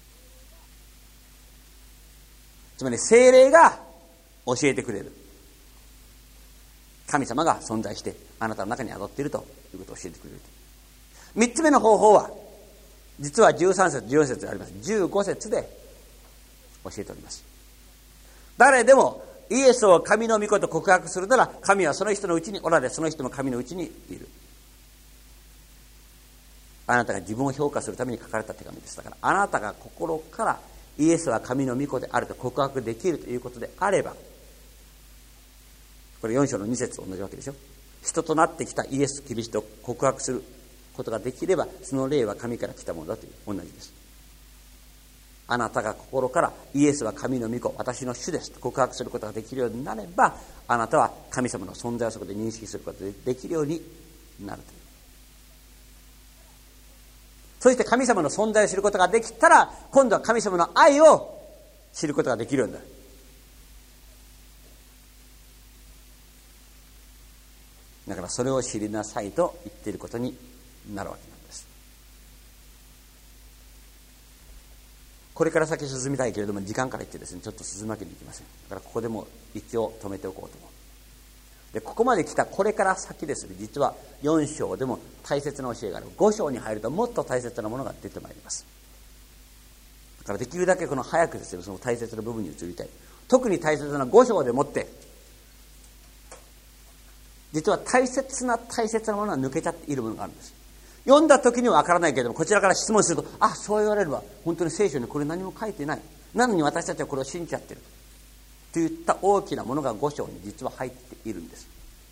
つまり聖霊が教えてくれる。神様が存在してあなたの中に宿っているということを教えてくれる。3つ目の方法は実は13節14節であります。15節で教えております。誰でもイエスを神の御子と告白するなら、神はその人のうちにおられ、その人も神のうちにいる。あなたが自分を評価するために書かれた手紙です。だからあなたが心からイエスは神の御子であると告白できるということであれば、これ4章の2節と同じわけでしょ。人となってきたイエス・キリストを告白することができれば、その霊は神から来たものだという同じです。あなたが心からイエスは神の御子、私の主ですと告白することができるようになれば、あなたは神様の存在をそこで認識することができるようになるという。そして神様の存在を知ることができたら、今度は神様の愛を知ることができるようになる。だからそれを知りなさいと言っていることになるわけなんです。これから先進みたいけれども、時間から言ってですね、ちょっと進むわけにいきません。だからここでも一応止めておこうと思う。で、ここまで来たこれから先ですね、実は4章でも大切な教えがある。5章に入るともっと大切なものが出てまいります。だからできるだけこの早くですね、その大切な部分に移りたい。特に大切な5章でもって、実は大切なものは抜けちゃっているものがあるんです。読んだ時には分からないけれども、こちらから質問すると、あ、そう言われれば本当に聖書にこれ何も書いてない、なのに私たちはこれを信じちゃってるといった大きなものが5章に実は入っているんです。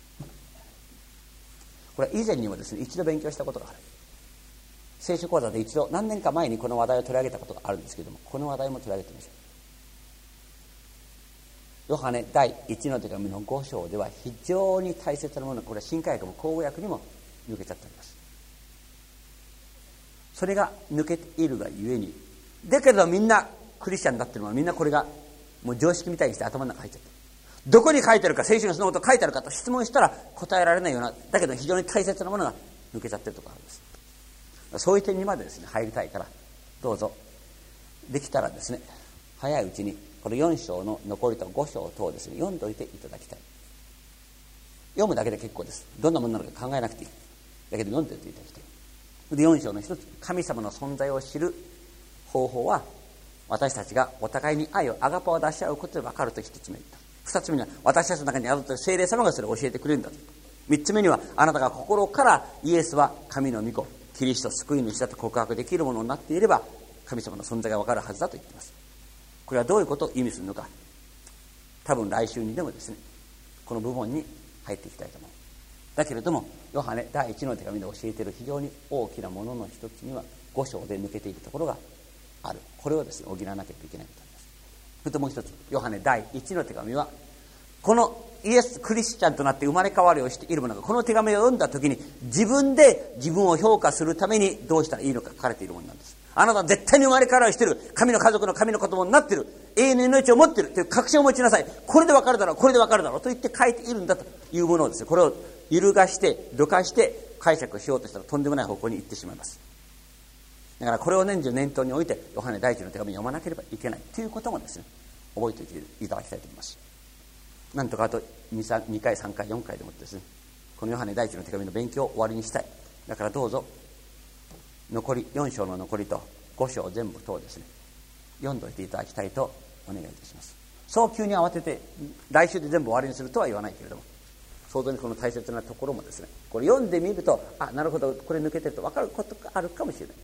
これは以前にもですね、一度勉強したことがある。聖書講座で一度何年か前にこの話題を取り上げたことがあるんですけれども、この話題も取り上げてみましょう。 ヨハネ第1の手紙の5章では非常に大切なもの、これは新海訳も口語訳にも抜けちゃっております。それが抜けているがゆえに、だけどみんなクリスチャンだっていうのはみんなこれがもう常識みたいにして頭の中に入っちゃってる。どこに書いてあるか、聖書にそのこと書いてあるかと質問したら答えられないような、だけど非常に大切なものが抜けちゃってるところがあるんです。そういう点にまでですね入りたいから、どうぞできたらですね早いうちにこの4章の残りと5章等をですね読んでおいていただきたい。読むだけで結構です。どんなものなのか考えなくていい。だけど読んでおいていただきたい。で4章の一つ、神様の存在を知る方法は、私たちがお互いに愛をアガパを出し合うことで分かると一つ目言った。二つ目には、私たちの中に宿っている聖霊様がそれを教えてくれるんだと。三つ目には、あなたが心からイエスは神の御子、キリスト救い主だと告白できるものになっていれば、神様の存在が分かるはずだと言っています。これはどういうことを意味するのか、多分来週にでもですねこの部分に入っていきたいと思う。だけれどもヨハネ第1の手紙で教えている非常に大きなものの一つには5章で抜けているところがある。これをですね補わなければいけないことです。それともう一つ、ヨハネ第1の手紙はこのイエスクリスチャンとなって生まれ変わりをしている者がこの手紙を読んだ時に自分で自分を評価するためにどうしたらいいのか書かれているものなんです。あなたは絶対に生まれ変わりをしている、神の家族の神の子供になっている、永遠の命を持っているという確信を持ちなさい。これで分かるだろう、これで分かるだろうと言って書いているんだというものをですね、これを揺るがしてどかして解釈しようとしたらとんでもない方向に行ってしまいます。だからこれを年中念頭に置いてヨハネ第1の手紙を読まなければいけないということもですね覚えておいていただきたいと思います。なんとかあと 2回3回4回でもってですねこのヨハネ第1の手紙の勉強を終わりにしたい。だからどうぞ残り4章の残りと5章全部とですね読んでおいていただきたいとお願いいたします。早急に慌てて来週で全部終わりにするとは言わないけれども、相当にこの大切なところもですねこれ読んでみると、あ、なるほどこれ抜けてると分かることがあるかもしれない。